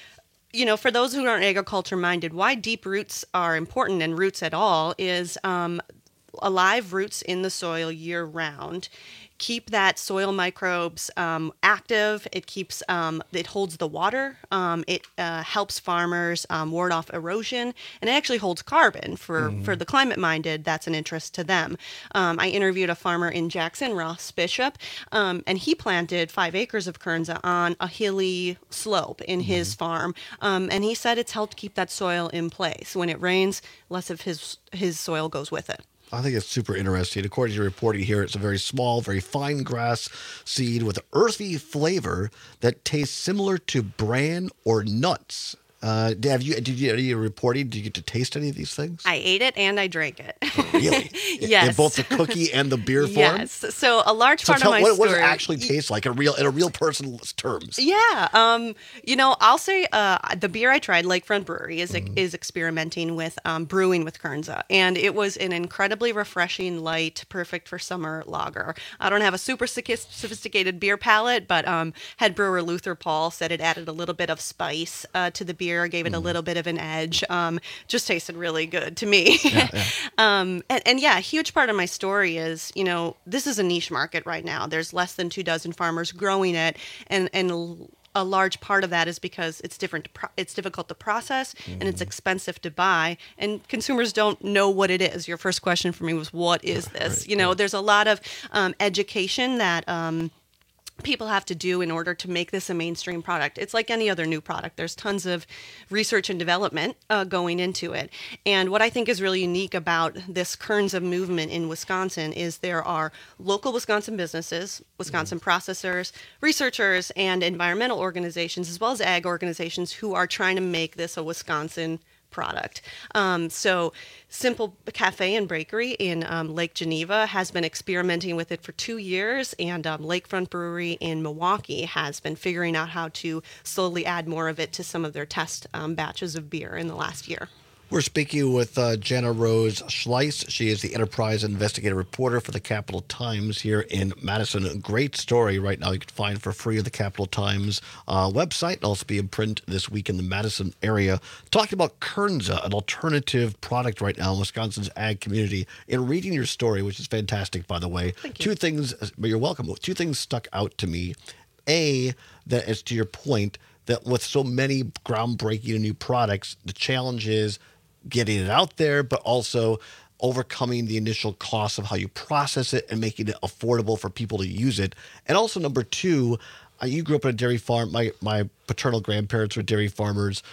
you know, for those who aren't agriculture minded, why deep roots are important and roots at all is um, alive roots in the soil year round keep that soil microbes um, active. It keeps um, it holds the water. Um, it uh, helps farmers um, ward off erosion, and it actually holds carbon for Mhm. for the climate minded. That's an interest to them. Um, I interviewed a farmer in Jackson, Ross Bishop, um, and he planted five acres of Kernza on a hilly slope in his farm, um, and he said it's helped keep that soil in place. When it rains, less of his his soil goes with it. I think it's super interesting. According to your reporting here, it's a very small, very fine grass seed with earthy flavor that tastes similar to bran or nuts. Uh, have you, did you, are you reporting, did you get to taste any of these things? I ate it and I drank it. Really? Yes. In both the cookie and the beer form? Yes. So a large So part tell, of my what, story. what does it actually taste like in a real, in a real person's terms? Yeah, um, you know, I'll say uh, the beer I tried, Lakefront Brewery, is is experimenting with um, brewing with Kernza, and it was an incredibly refreshing, light, perfect for summer lager. I don't have a super sophi- sophisticated beer palate, but um, head brewer Luther Paul said it added a little bit of spice uh, to the beer, gave it a little bit of an edge. Um, just tasted really good to me. Yeah, yeah. um, and, and yeah, a huge part of my story is, you know, this is a niche market right now. There's less than two dozen farmers growing it, and and l- a large part of that is because it's different. To pro- it's difficult to process, and it's expensive to buy, and consumers don't know what it is. Your first question for me was, "What is this?" You know, there's a lot of um, education that. Um, people have to do in order to make this a mainstream product. It's like any other new product. There's tons of research and development uh, going into it. And what I think is really unique about this Kernza movement in Wisconsin is there are local Wisconsin businesses, Wisconsin processors, researchers, and environmental organizations, as well as ag organizations who are trying to make this a Wisconsin product. Um, so Simple Cafe and Bakery in um, Lake Geneva has been experimenting with it for two years, and um, Lakefront Brewery in Milwaukee has been figuring out how to slowly add more of it to some of their test um, batches of beer in the last year. We're speaking with uh, Jana Rose Schleiss. She is the enterprise investigative reporter for the Capital Times here in Madison. A great story right now you can find for free on the Capital Times uh, website. It'll also be in print this week in the Madison area. Talking about Kernza, an alternative product right now in Wisconsin's ag community. In reading your story, which is fantastic, by the way, Thank you. two things, but you're welcome. Two things stuck out to me. A, that as to your point, that with so many groundbreaking new products, the challenge is getting it out there, but also overcoming the initial cost of how you process it and making it affordable for people to use it. And also, number two, uh, you grew up on a dairy farm. My my paternal grandparents were dairy farmers.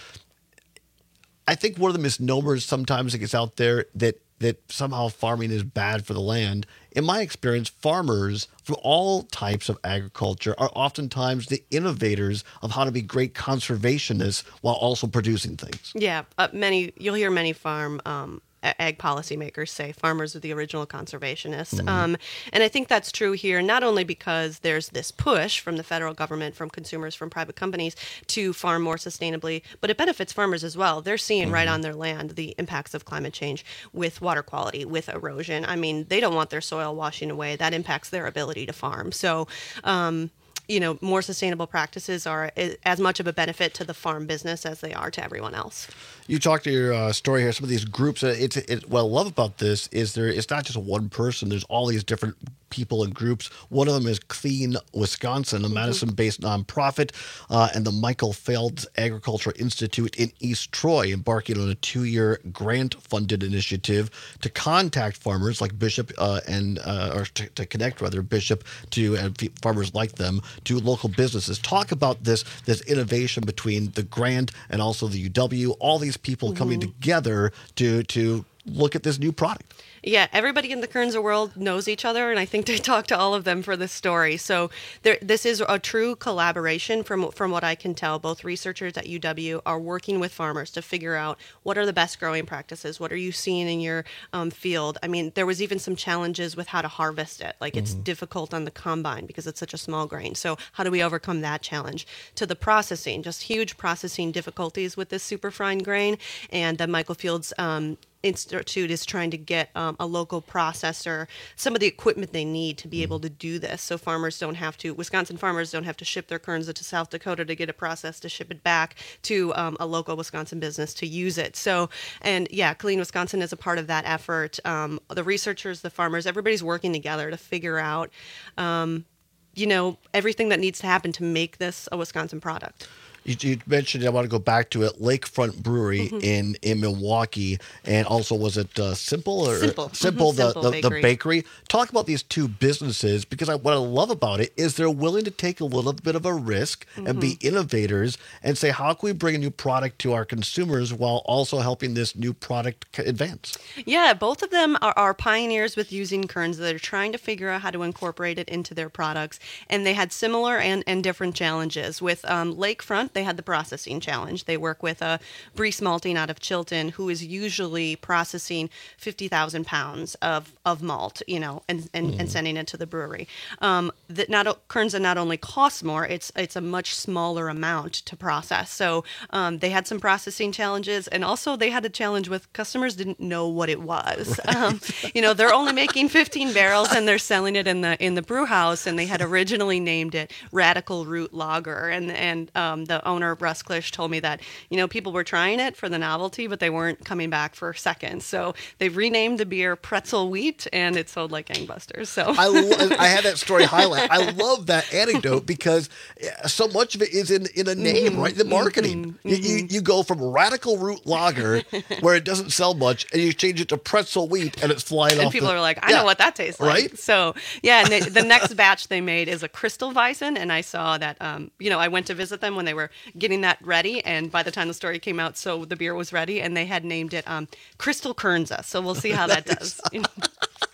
I think one of the misnomers sometimes that gets out there that that somehow farming is bad for the land. In my experience, farmers from all types of agriculture are oftentimes the innovators of how to be great conservationists while also producing things. Yeah, uh, many you'll hear many farm um, ag policymakers say farmers are the original conservationists. Mm-hmm. Um, and I think that's true here, not only because there's this push from the federal government, from consumers, from private companies to farm more sustainably, but it benefits farmers as well. They're seeing mm-hmm. right on their land the impacts of climate change with water quality, with erosion. I mean, they don't want their soil washing away. That impacts their ability to farm. So, um, you know, more sustainable practices are as much of a benefit to the farm business as they are to everyone else. You talked to your uh, story here. Some of these groups. Uh, it's it, what I love about this is there. It's not just one person. There's all these different people and groups. One of them is Clean Wisconsin, a mm-hmm. Madison-based nonprofit, uh, and the Michael Fields Agricultural Institute in East Troy, embarking on a two-year grant-funded initiative to contact farmers like Bishop uh, and uh, or to, to connect rather Bishop to uh, farmers like them to local businesses. Talk about this this innovation between the grant and also the U W. All these people mm-hmm. coming together to to look at this new product. Yeah, everybody in the Kernza world knows each other, and I think they talk to all of them for this story. So there, this is a true collaboration from from what I can tell. Both researchers at U W are working with farmers to figure out what are the best growing practices, what are you seeing in your um, field. I mean, there was even some challenges with how to harvest it. Like, it's mm-hmm. difficult on the combine because it's such a small grain. So how do we overcome that challenge? To the processing, just huge processing difficulties with this super fine grain. And the Michael Fields um, Institute is trying to get um, a local processor some of the equipment they need to be able to do this, so farmers don't have to, Wisconsin farmers don't have to ship their Kernza to South Dakota to get it processed to ship it back to um, a local Wisconsin business to use it. So, and yeah, Clean Wisconsin is a part of that effort. Um, the researchers, the farmers, everybody's working together to figure out, um, you know, everything that needs to happen to make this a Wisconsin product. You, you mentioned, I want to go back to it, Lakefront Brewery mm-hmm. in, in Milwaukee, and also was it uh, Simple or Simple, Simple, mm-hmm. the, Simple the, bakery. the bakery? Talk about these two businesses, because I, what I love about it is they're willing to take a little bit of a risk mm-hmm. and be innovators and say, how can we bring a new product to our consumers while also helping this new product advance? Yeah, both of them are, are pioneers with using Kernza. They're trying to figure out how to incorporate it into their products, and they had similar and, and different challenges. With um, Lakefront, they had the processing challenge. They work with a Brees Malting out of Chilton, who is usually processing fifty thousand pounds of, of malt, you know, and, and, mm. and sending it to the brewery. Um, that not Kernza not only costs more, it's it's a much smaller amount to process. So um, they had some processing challenges, and also they had a challenge with customers didn't know what it was. Right. Um, you know, they're only making fifteen barrels and they're selling it in the in the brew house, and they had originally named it Radical Root Lager, and and um, the owner Russ Klisch told me that, you know, people were trying it for the novelty, but they weren't coming back for seconds. So they've renamed the beer Pretzel Wheat, and it sold like gangbusters. So I, lo- I had that story highlight. I love that anecdote because so much of it is in, in a name, mm-hmm. right? The marketing. Mm-hmm. You, you you go from Radical Root Lager, where it doesn't sell much, and you change it to Pretzel Wheat, and it's flying and off. People the, are like, I yeah. know what that tastes like. Right? So yeah, and they, the next batch they made is a Crystal Weizen, and I saw that, um, you know, I went to visit them when they were getting that ready, and by the time the story came out, so the beer was ready, and they had named it um, Crystal Kernza. So we'll see how that does.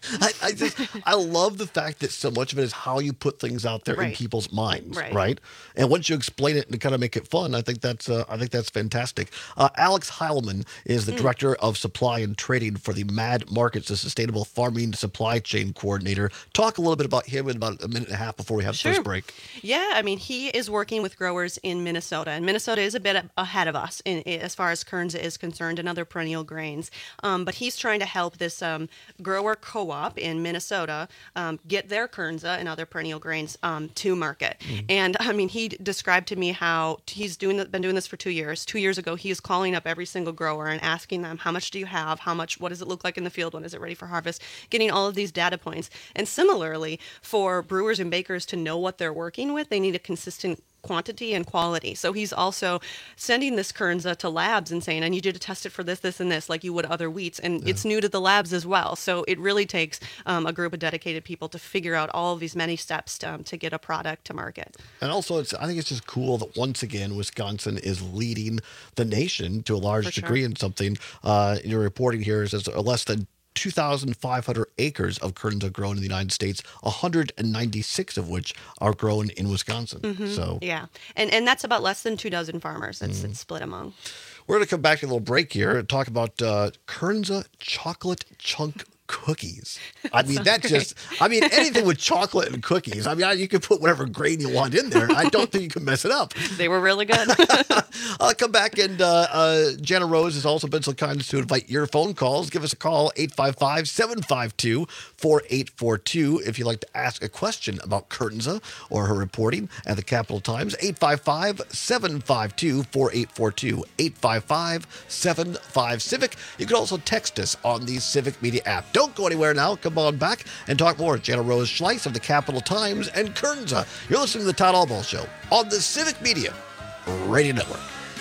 I, I just I love the fact that so much of it is how you put things out there Right. in people's minds, Right. right? And once you explain it and kind of make it fun, I think that's uh, I think that's fantastic. Uh, Alex Heilman is the Mm. director of supply and trading for the Mad Markets, the Sustainable Farming Supply Chain Coordinator. Talk a little bit about him in about a minute and a half before we have the Sure. first break. Yeah, I mean, he is working with growers in Minnesota, and Minnesota is a bit a- ahead of us in, in- as far as Kernza is concerned and other perennial grains. Um, but he's trying to help this um, grower co-op in Minnesota um, get their Kernza and other perennial grains um, to market. And I mean, he described to me how he's doing been doing this for two years. Two years ago, he is calling up every single grower and asking them, how much do you have? How much? What does it look like in the field? When is it ready for harvest? Getting all of these data points. And similarly, for brewers and bakers to know what they're working with, they need a consistent quantity and quality. So he's also sending this Kernza to labs and saying, I need you to test it for this, this, and this, like you would other wheats. And it's new to the labs as well. So it really takes um, a group of dedicated people to figure out all of these many steps to, um, to get a product to market. And also, it's I think it's just cool that once again Wisconsin is leading the nation to a large For sure. degree in something. Uh, your reporting here is there's less than two thousand five hundred acres of Kernza grown in the United States, one hundred ninety-six of which are grown in Wisconsin. Mhm. So yeah, and and that's about less than two dozen farmers. It's, it's split among. we're going to come back to a little break here and talk about uh, Kernza chocolate chunk cookies. I mean, that Sounds just, I mean, anything with chocolate and cookies. I mean, I, you can put whatever grain you want in there. I don't think you can mess it up. They were really good. I'll come back, and uh, uh, Jana Rose has also been so kind as to invite your phone calls. Give us a call, eight five five, seven five two, four eight four two, if you'd like to ask a question about Kernza or her reporting at the Capital Times. eight five five, seven five two, four eight four two, eight five five, seven five, Civic. You can also text us on the Civic Media app. Don't go anywhere now. Come on back and talk more. Jana Rose Schleiss of the Capital Times and Kernza. You're listening to the Todd Albaugh Show on the Civic Media Radio Network.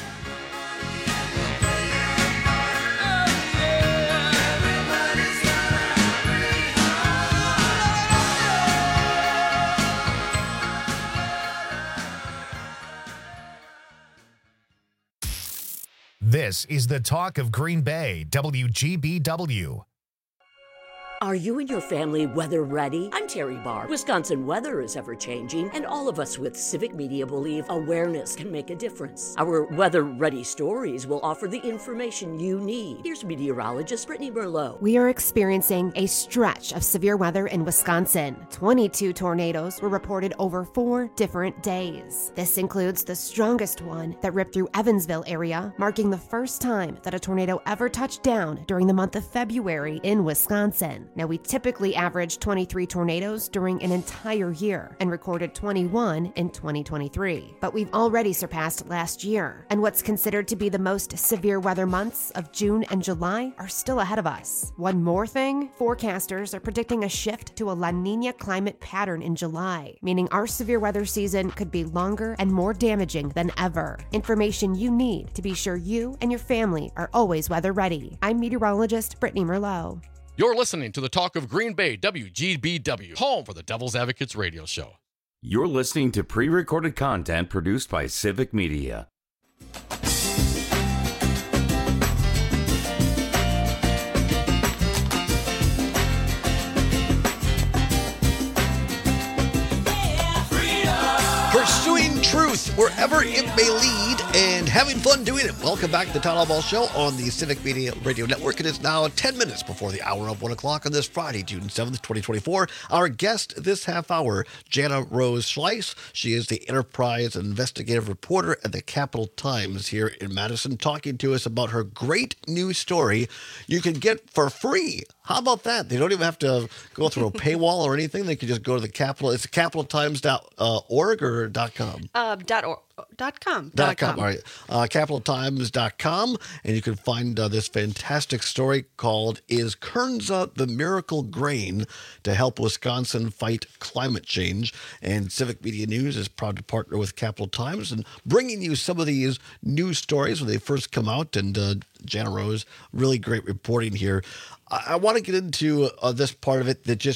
This is the talk of Green Bay, W G B W. Are you and your family weather ready? I'm Terry Barr. Wisconsin weather is ever changing, and all of us with Civic Media believe awareness can make a difference. Our weather ready stories will offer the information you need. Here's meteorologist Brittany Merlot. We are experiencing a stretch of severe weather in Wisconsin. twenty-two tornadoes were reported over four different days. This includes the strongest one that ripped through Evansville area, marking the first time that a tornado ever touched down during the month of February in Wisconsin. Now, we typically average twenty-three tornadoes during an entire year and recorded twenty-one in twenty twenty-three. But we've already surpassed last year, and what's considered to be the most severe weather months of June and July are still ahead of us. One more thing, forecasters are predicting a shift to a La Nina climate pattern in July, meaning our severe weather season could be longer and more damaging than ever. Information you need to be sure you and your family are always weather ready. I'm meteorologist Brittany Merlot. You're listening to the Talk of Green Bay, W G B W, home for the Devil's Advocates radio show. You're listening to pre-recorded content produced by Civic Media. Pursuing truth wherever it may lead and having fun doing it. Welcome back to the Todd Albaugh Show on the Civic Media Radio Network. It is now ten minutes before the hour of one o'clock on this Friday, June seventh, twenty twenty-four. Our guest this half hour, Jana Rose Schleiss. She is the enterprise and investigative reporter at the Capital Times here in Madison, talking to us about her great new story you can get for free. How about that? They don't even have to go through a paywall or anything. They can just go to the Capital. It's capital times dot org or .com? Uh, dot or, dot com. Dot com. All right. Uh, capital times dot com. And you can find uh, this fantastic story called Is Kernza the Miracle Grain to Help Wisconsin Fight Climate Change? And Civic Media News is proud to partner with Capital Times and bringing you some of these news stories when they first come out. And uh, Jana Rose, really great reporting here. I, I want to get into uh, this part of it that just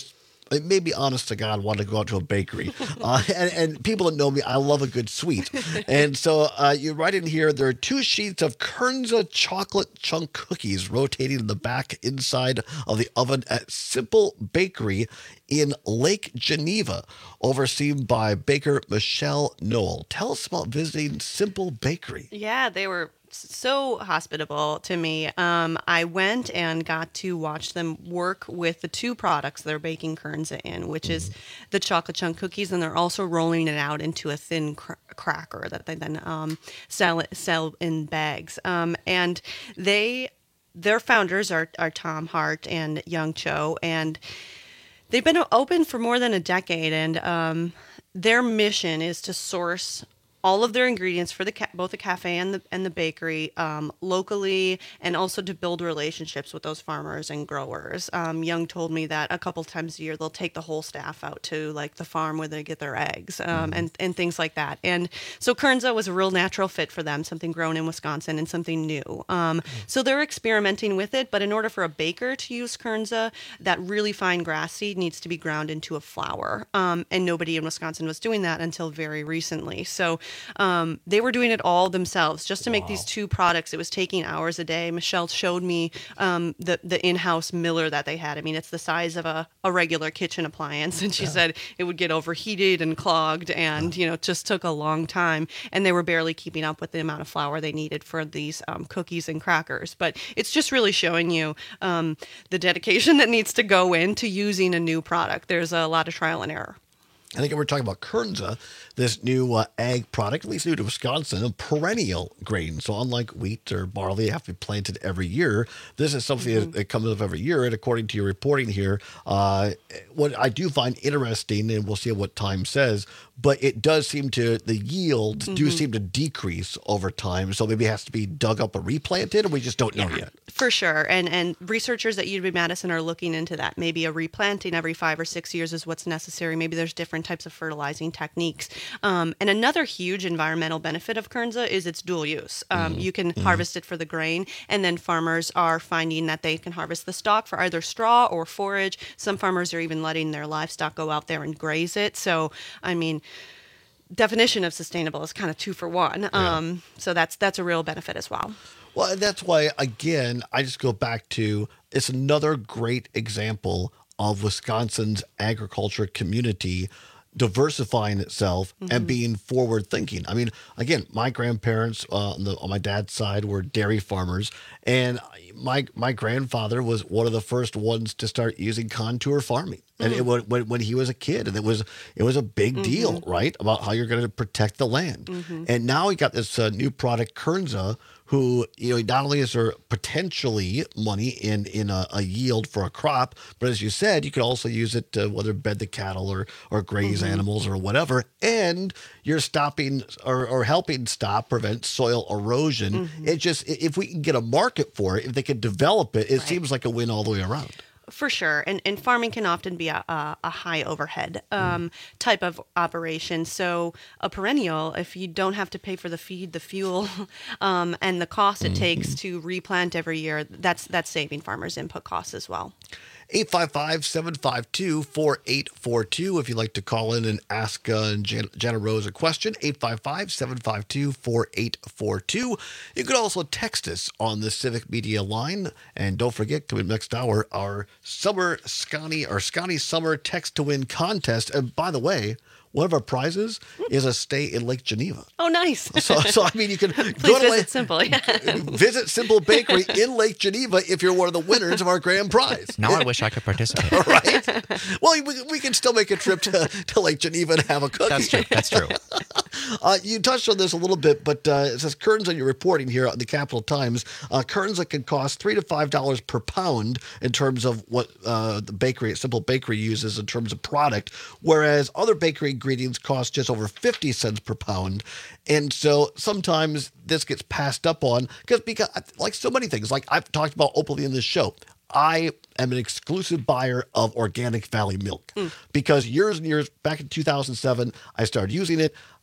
it made me, honest to God, want to go out to a bakery. Uh, and, and people that know me, I love a good sweet. And so uh, you write in here, there are two sheets of Kernza chocolate chunk cookies rotating in the back inside of the oven at Simple Bakery in Lake Geneva, overseen by baker Michelle Noel. Tell us about visiting Simple Bakery. Yeah, they were so hospitable to me. Um, I went and got to watch them work with the two products they're baking Kernza in, which mm-hmm. is the chocolate chunk cookies, and they're also rolling it out into a thin cr- cracker that they then um, sell it, sell in bags. Um, and they, their founders are, are Tom Hart and Young Cho, and they've been open for more than a decade, and um, their mission is to source all of their ingredients for the ca- both the cafe and the and the bakery um, locally, and also to build relationships with those farmers and growers. Um, Young told me that a couple times a year they'll take the whole staff out to like the farm where they get their eggs um, mm-hmm. and and things like that. And so Kernza was a real natural fit for them, something grown in Wisconsin and something new. Um, mm-hmm. So they're experimenting with it, but in order for a baker to use Kernza, that really fine grass seed needs to be ground into a flour, um, and nobody in Wisconsin was doing that until very recently. So Um, they were doing it all themselves just to make wow. these two products. It was taking hours a day. Michelle showed me um, the, the in-house miller that they had. I mean, it's the size of a, a regular kitchen appliance. And she yeah. said it would get overheated and clogged and, yeah. you know, it just took a long time. And they were barely keeping up with the amount of flour they needed for these um, cookies and crackers. But it's just really showing you um, the dedication that needs to go into using a new product. There's a lot of trial and error. I think we're talking about Kernza, this new uh, ag product, at least new to Wisconsin, a perennial grain. So unlike wheat or barley, they have to be planted every year. This is something mm-hmm. that, that comes up every year. And according to your reporting here, uh, what I do find interesting, and we'll see what time says, but it does seem to, the yields mm-hmm. do seem to decrease over time. So maybe it has to be dug up or replanted, or we just don't know yeah, yet. For sure. And and researchers at U W Madison are looking into that. Maybe a replanting every five or six years is what's necessary. Maybe there's different types of fertilizing techniques. Um, and another huge environmental benefit of Kernza is its dual use. Um, mm-hmm. You can mm-hmm. harvest it for the grain, and then farmers are finding that they can harvest the stalk for either straw or forage. Some farmers are even letting their livestock go out there and graze it. So, I mean, definition of sustainable is kind of two for one. Yeah. Um, so that's that's a real benefit as well. Well, and that's why, again, I just go back to, it's another great example of Wisconsin's agriculture community diversifying itself mm-hmm. and being forward thinking. I mean, again, my grandparents uh, on, the, on my dad's side were dairy farmers, and my my grandfather was one of the first ones to start using contour farming. And mm-hmm. it when, when he was a kid, and it was it was a big mm-hmm. deal, right, about how you're going to protect the land. Mm-hmm. And now we got this uh, new product, Kernza, who, you know, not only is there potentially money in, in a, a yield for a crop, but as you said, you could also use it to whether bed the cattle or, or graze mm-hmm. animals or whatever. And you're stopping or, or helping stop, prevent soil erosion. Mm-hmm. It just, if we can get a market for it, if they can develop it, it right. seems like a win all the way around. For sure. And and farming can often be a, a, a high overhead um, mm. type of operation. So a perennial, if you don't have to pay for the feed, the fuel, um, and the cost it mm-hmm. takes to replant every year, that's that's saving farmers input costs as well. eight five five, seven five two, four eight four two if you'd like to call in and ask uh, Jan- Jana Rose a question, eight five five, seven five two, four eight four two. You could also text us on the Civic Media line. And don't forget, coming next hour, our Summer Scotty, our Scotty Summer Text to Win contest. And by the way, one of our prizes is a stay in Lake Geneva. Oh, nice. So, so I mean, you can Please go to visit Lake, Simple. Yeah. Visit Simple Bakery in Lake Geneva if you're one of the winners of our grand prize. Now I wish I could participate. Right? Well, we, we can still make a trip to, to Lake Geneva and have a cookie. That's true. That's true. uh, you touched on this a little bit, but uh, it says Kernza, you're reporting here on the Capital Times, uh, Kernza can cost three to five dollars per pound in terms of what uh, the bakery, Simple Bakery uses in terms of product, whereas other bakery ingredients cost just over fifty cents per pound. And so sometimes this gets passed up on because, because like so many things, like I've talked about openly in this show, I am an exclusive buyer of Organic Valley milk mm. because years and years back in two thousand seven, I started using it.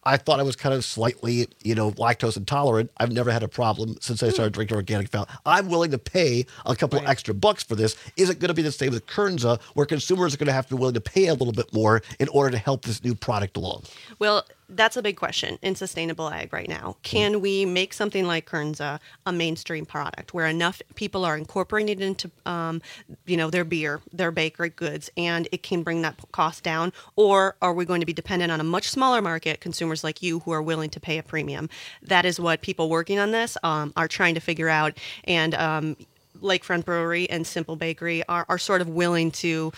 I thought I was kind of slightly, you know, lactose intolerant. I've never had a problem since I started drinking organic milk. I'm willing to pay a couple right. extra bucks for this. Is it going to be the same with Kernza, where consumers are going to have to be willing to pay a little bit more in order to help this new product along? Well, that's a big question in sustainable ag right now. Can mm. we make something like Kernza a mainstream product where enough people are incorporating it into, um, you know, their beer, their bakery goods, and it can bring that cost down? Or are we going to be dependent on a much smaller market, consumers like you who are willing to pay a premium? That is what people working on this um, are trying to figure out. And um, Lakefront Brewery and Simple Bakery are, are sort of willing to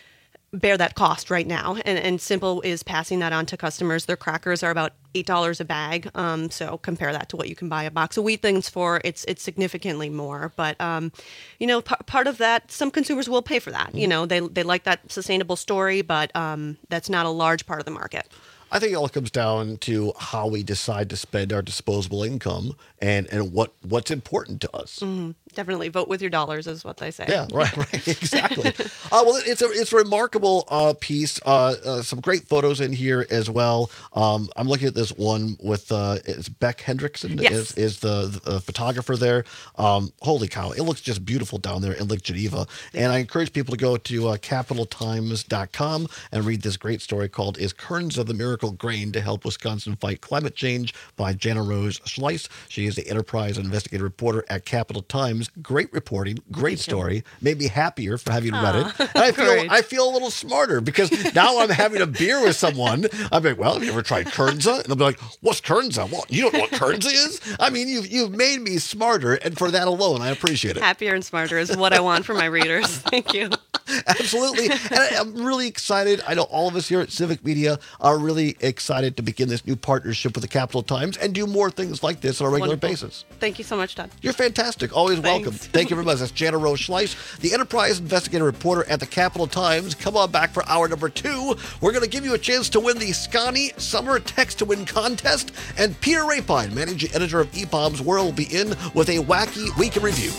bear that cost right now, and, and Simple is passing that on to customers. Their crackers are about eight dollars a bag, um, so compare that to what you can buy a box of wheat thins for. It's it's significantly more, but um, you know, p- part of that, some consumers will pay for that. You know, they they like that sustainable story, but um, that's not a large part of the market. I think it all comes down to how we decide to spend our disposable income and, and what, what's important to us. Mm-hmm. Definitely vote with your dollars is what they say. Yeah, right, right, exactly. uh, well, it's a it's a remarkable uh, piece. Uh, uh, some great photos in here as well. Um, I'm looking at this one with uh, it's Beck Hendrickson yes. is, is the, the photographer there. Um, holy cow, it looks just beautiful down there in Lake Geneva. Yeah. And I encourage people to go to uh, capital times dot com and read this great story called "Is Kernza the Miracle Grain to Help Wisconsin Fight Climate Change" by Jana Rose Schleiss. She is the enterprise and investigative reporter at Capital Times. Great reporting, great story. Made me happier for having read it. And I feel I feel a little smarter because now I'm having a beer with someone. I'm like, well, have you ever tried Kernza? And they'll be like, what's Kernza? What? You don't know what Kernza is? I mean, you've you've made me smarter, and for that alone, I appreciate it. Happier and smarter is what I want for my readers. Thank you. Absolutely. And I, I'm really excited. I know all of us here at Civic Media are really excited to begin this new partnership with the Capital Times and do more things like this on a regular Wonderful. basis. Thank you so much, Todd. You're fantastic. Always Thanks. welcome. Thank you very much. That's Jana Rose Schleiss, the enterprise investigative reporter at the Capital Times. Come on back for hour number two. We're going to give you a chance to win the Scotty Summer Text to Win contest. And Peter Rapine, managing editor of E P O M's World, will be in with a wacky week in review.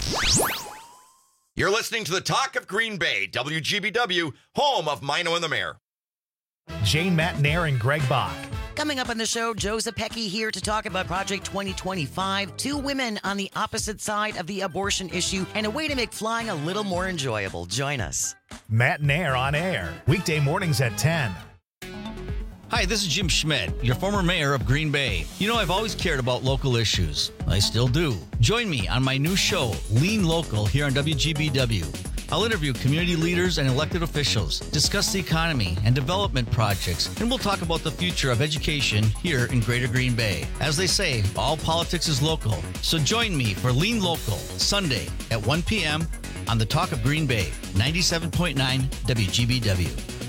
You're listening to the Talk of Green Bay, W G B W, home of Mino and the Mayor. Jane Matnair and Greg Bach. Coming up on the show, Joe Zepecki here to talk about Project twenty twenty-five, two women on the opposite side of the abortion issue, and a way to make flying a little more enjoyable. Join us. Matnair on air, weekday mornings at ten. Hi, this is Jim Schmidt, your former mayor of Green Bay. You know, I've always cared about local issues. I still do. Join me on my new show, Lean Local, here on W G B W. I'll interview community leaders and elected officials, discuss the economy and development projects, and we'll talk about the future of education here in Greater Green Bay. As they say, all politics is local. So join me for Lean Local, Sunday at one p.m. on the Talk of Green Bay, ninety-seven point nine W G B W.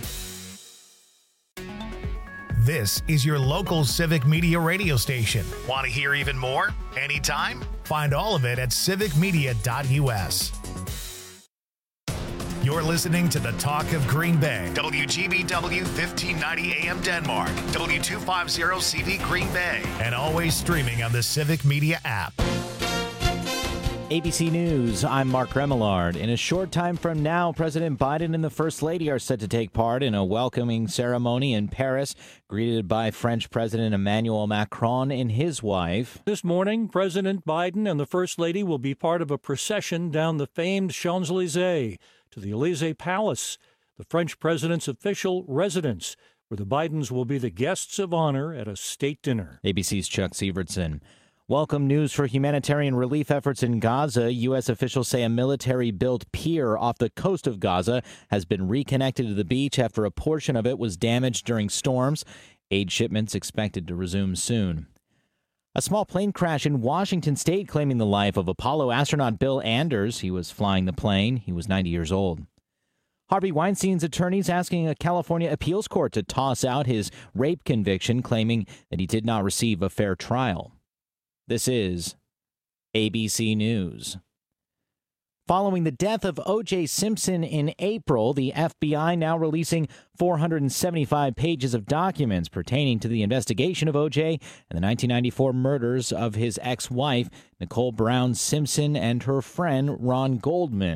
This is your local Civic Media radio station. Want to hear even more? Anytime? Find all of it at civic media dot u s. You're listening to the Talk of Green Bay. W G B W fifteen ninety A M Denmark. W two fifty C V Green Bay. And always streaming on the Civic Media app. A B C News, I'm Mark Remillard. In a short time from now, President Biden and the First Lady are set to take part in a welcoming ceremony in Paris, greeted by French President Emmanuel Macron and his wife. This morning, President Biden and the First Lady will be part of a procession down the famed Champs-Élysées to the Élysée Palace, the French president's official residence, where the Bidens will be the guests of honor at a state dinner. A B C's Chuck Sievertson. Welcome news for humanitarian relief efforts in Gaza. U S officials say a military-built pier off the coast of Gaza has been reconnected to the beach after a portion of it was damaged during storms. Aid shipments expected to resume soon. A small plane crash in Washington state claiming the life of Apollo astronaut Bill Anders. He was flying the plane. He was ninety years old. Harvey Weinstein's attorneys asking a California appeals court to toss out his rape conviction, claiming that he did not receive a fair trial. This is A B C News. Following the death of O J Simpson in April, the F B I now releasing four hundred seventy-five pages of documents pertaining to the investigation of O J and the nineteen ninety-four murders of his ex-wife, Nicole Brown Simpson, and her friend, Ron Goldman.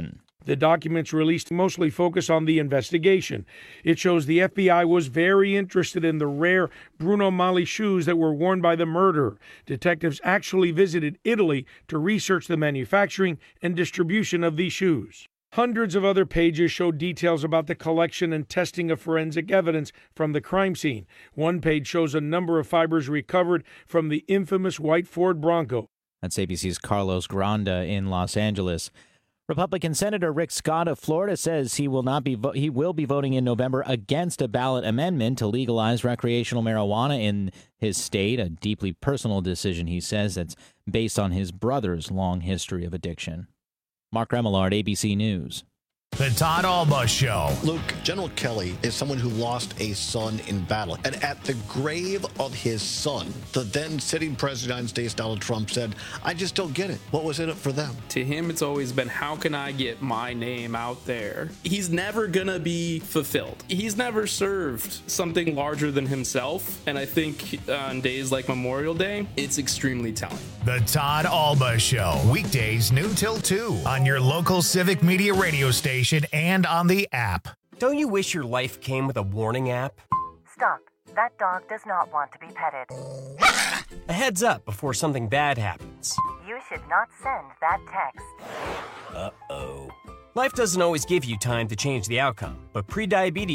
The documents released mostly focus on the investigation. It shows the F B I was very interested in the rare Bruno Magli shoes that were worn by the murderer. Detectives actually visited Italy to research the manufacturing and distribution of these shoes. Hundreds of other pages show details about the collection and testing of forensic evidence from the crime scene. One page shows a number of fibers recovered from the infamous white Ford Bronco. That's A B C's Carlos Granda in Los Angeles. Republican Senator Rick Scott of Florida says he will not be vo- he will be voting in November against a ballot amendment to legalize recreational marijuana in his state, a deeply personal decision, he says, that's based on his brother's long history of addiction. Mark Remillard, A B C News. The Todd Alba Show. Luke, General Kelly is someone who lost a son in battle. And at the grave of his son, the then sitting president of the United States, Donald Trump, said, I just don't get it. What was in it for them? To him, it's always been, how can I get my name out there? He's never going to be fulfilled. He's never served something larger than himself. And I think on days like Memorial Day, it's extremely telling. The Todd Alba Show. Weekdays noon till two on your local Civic Media radio station and on the app. Don't you wish your life came with a warning app? Stop. That dog does not want to be petted. A heads up before something bad happens. You should not send that text. Uh-oh. Life doesn't always give you time to change the outcome, but prediabetes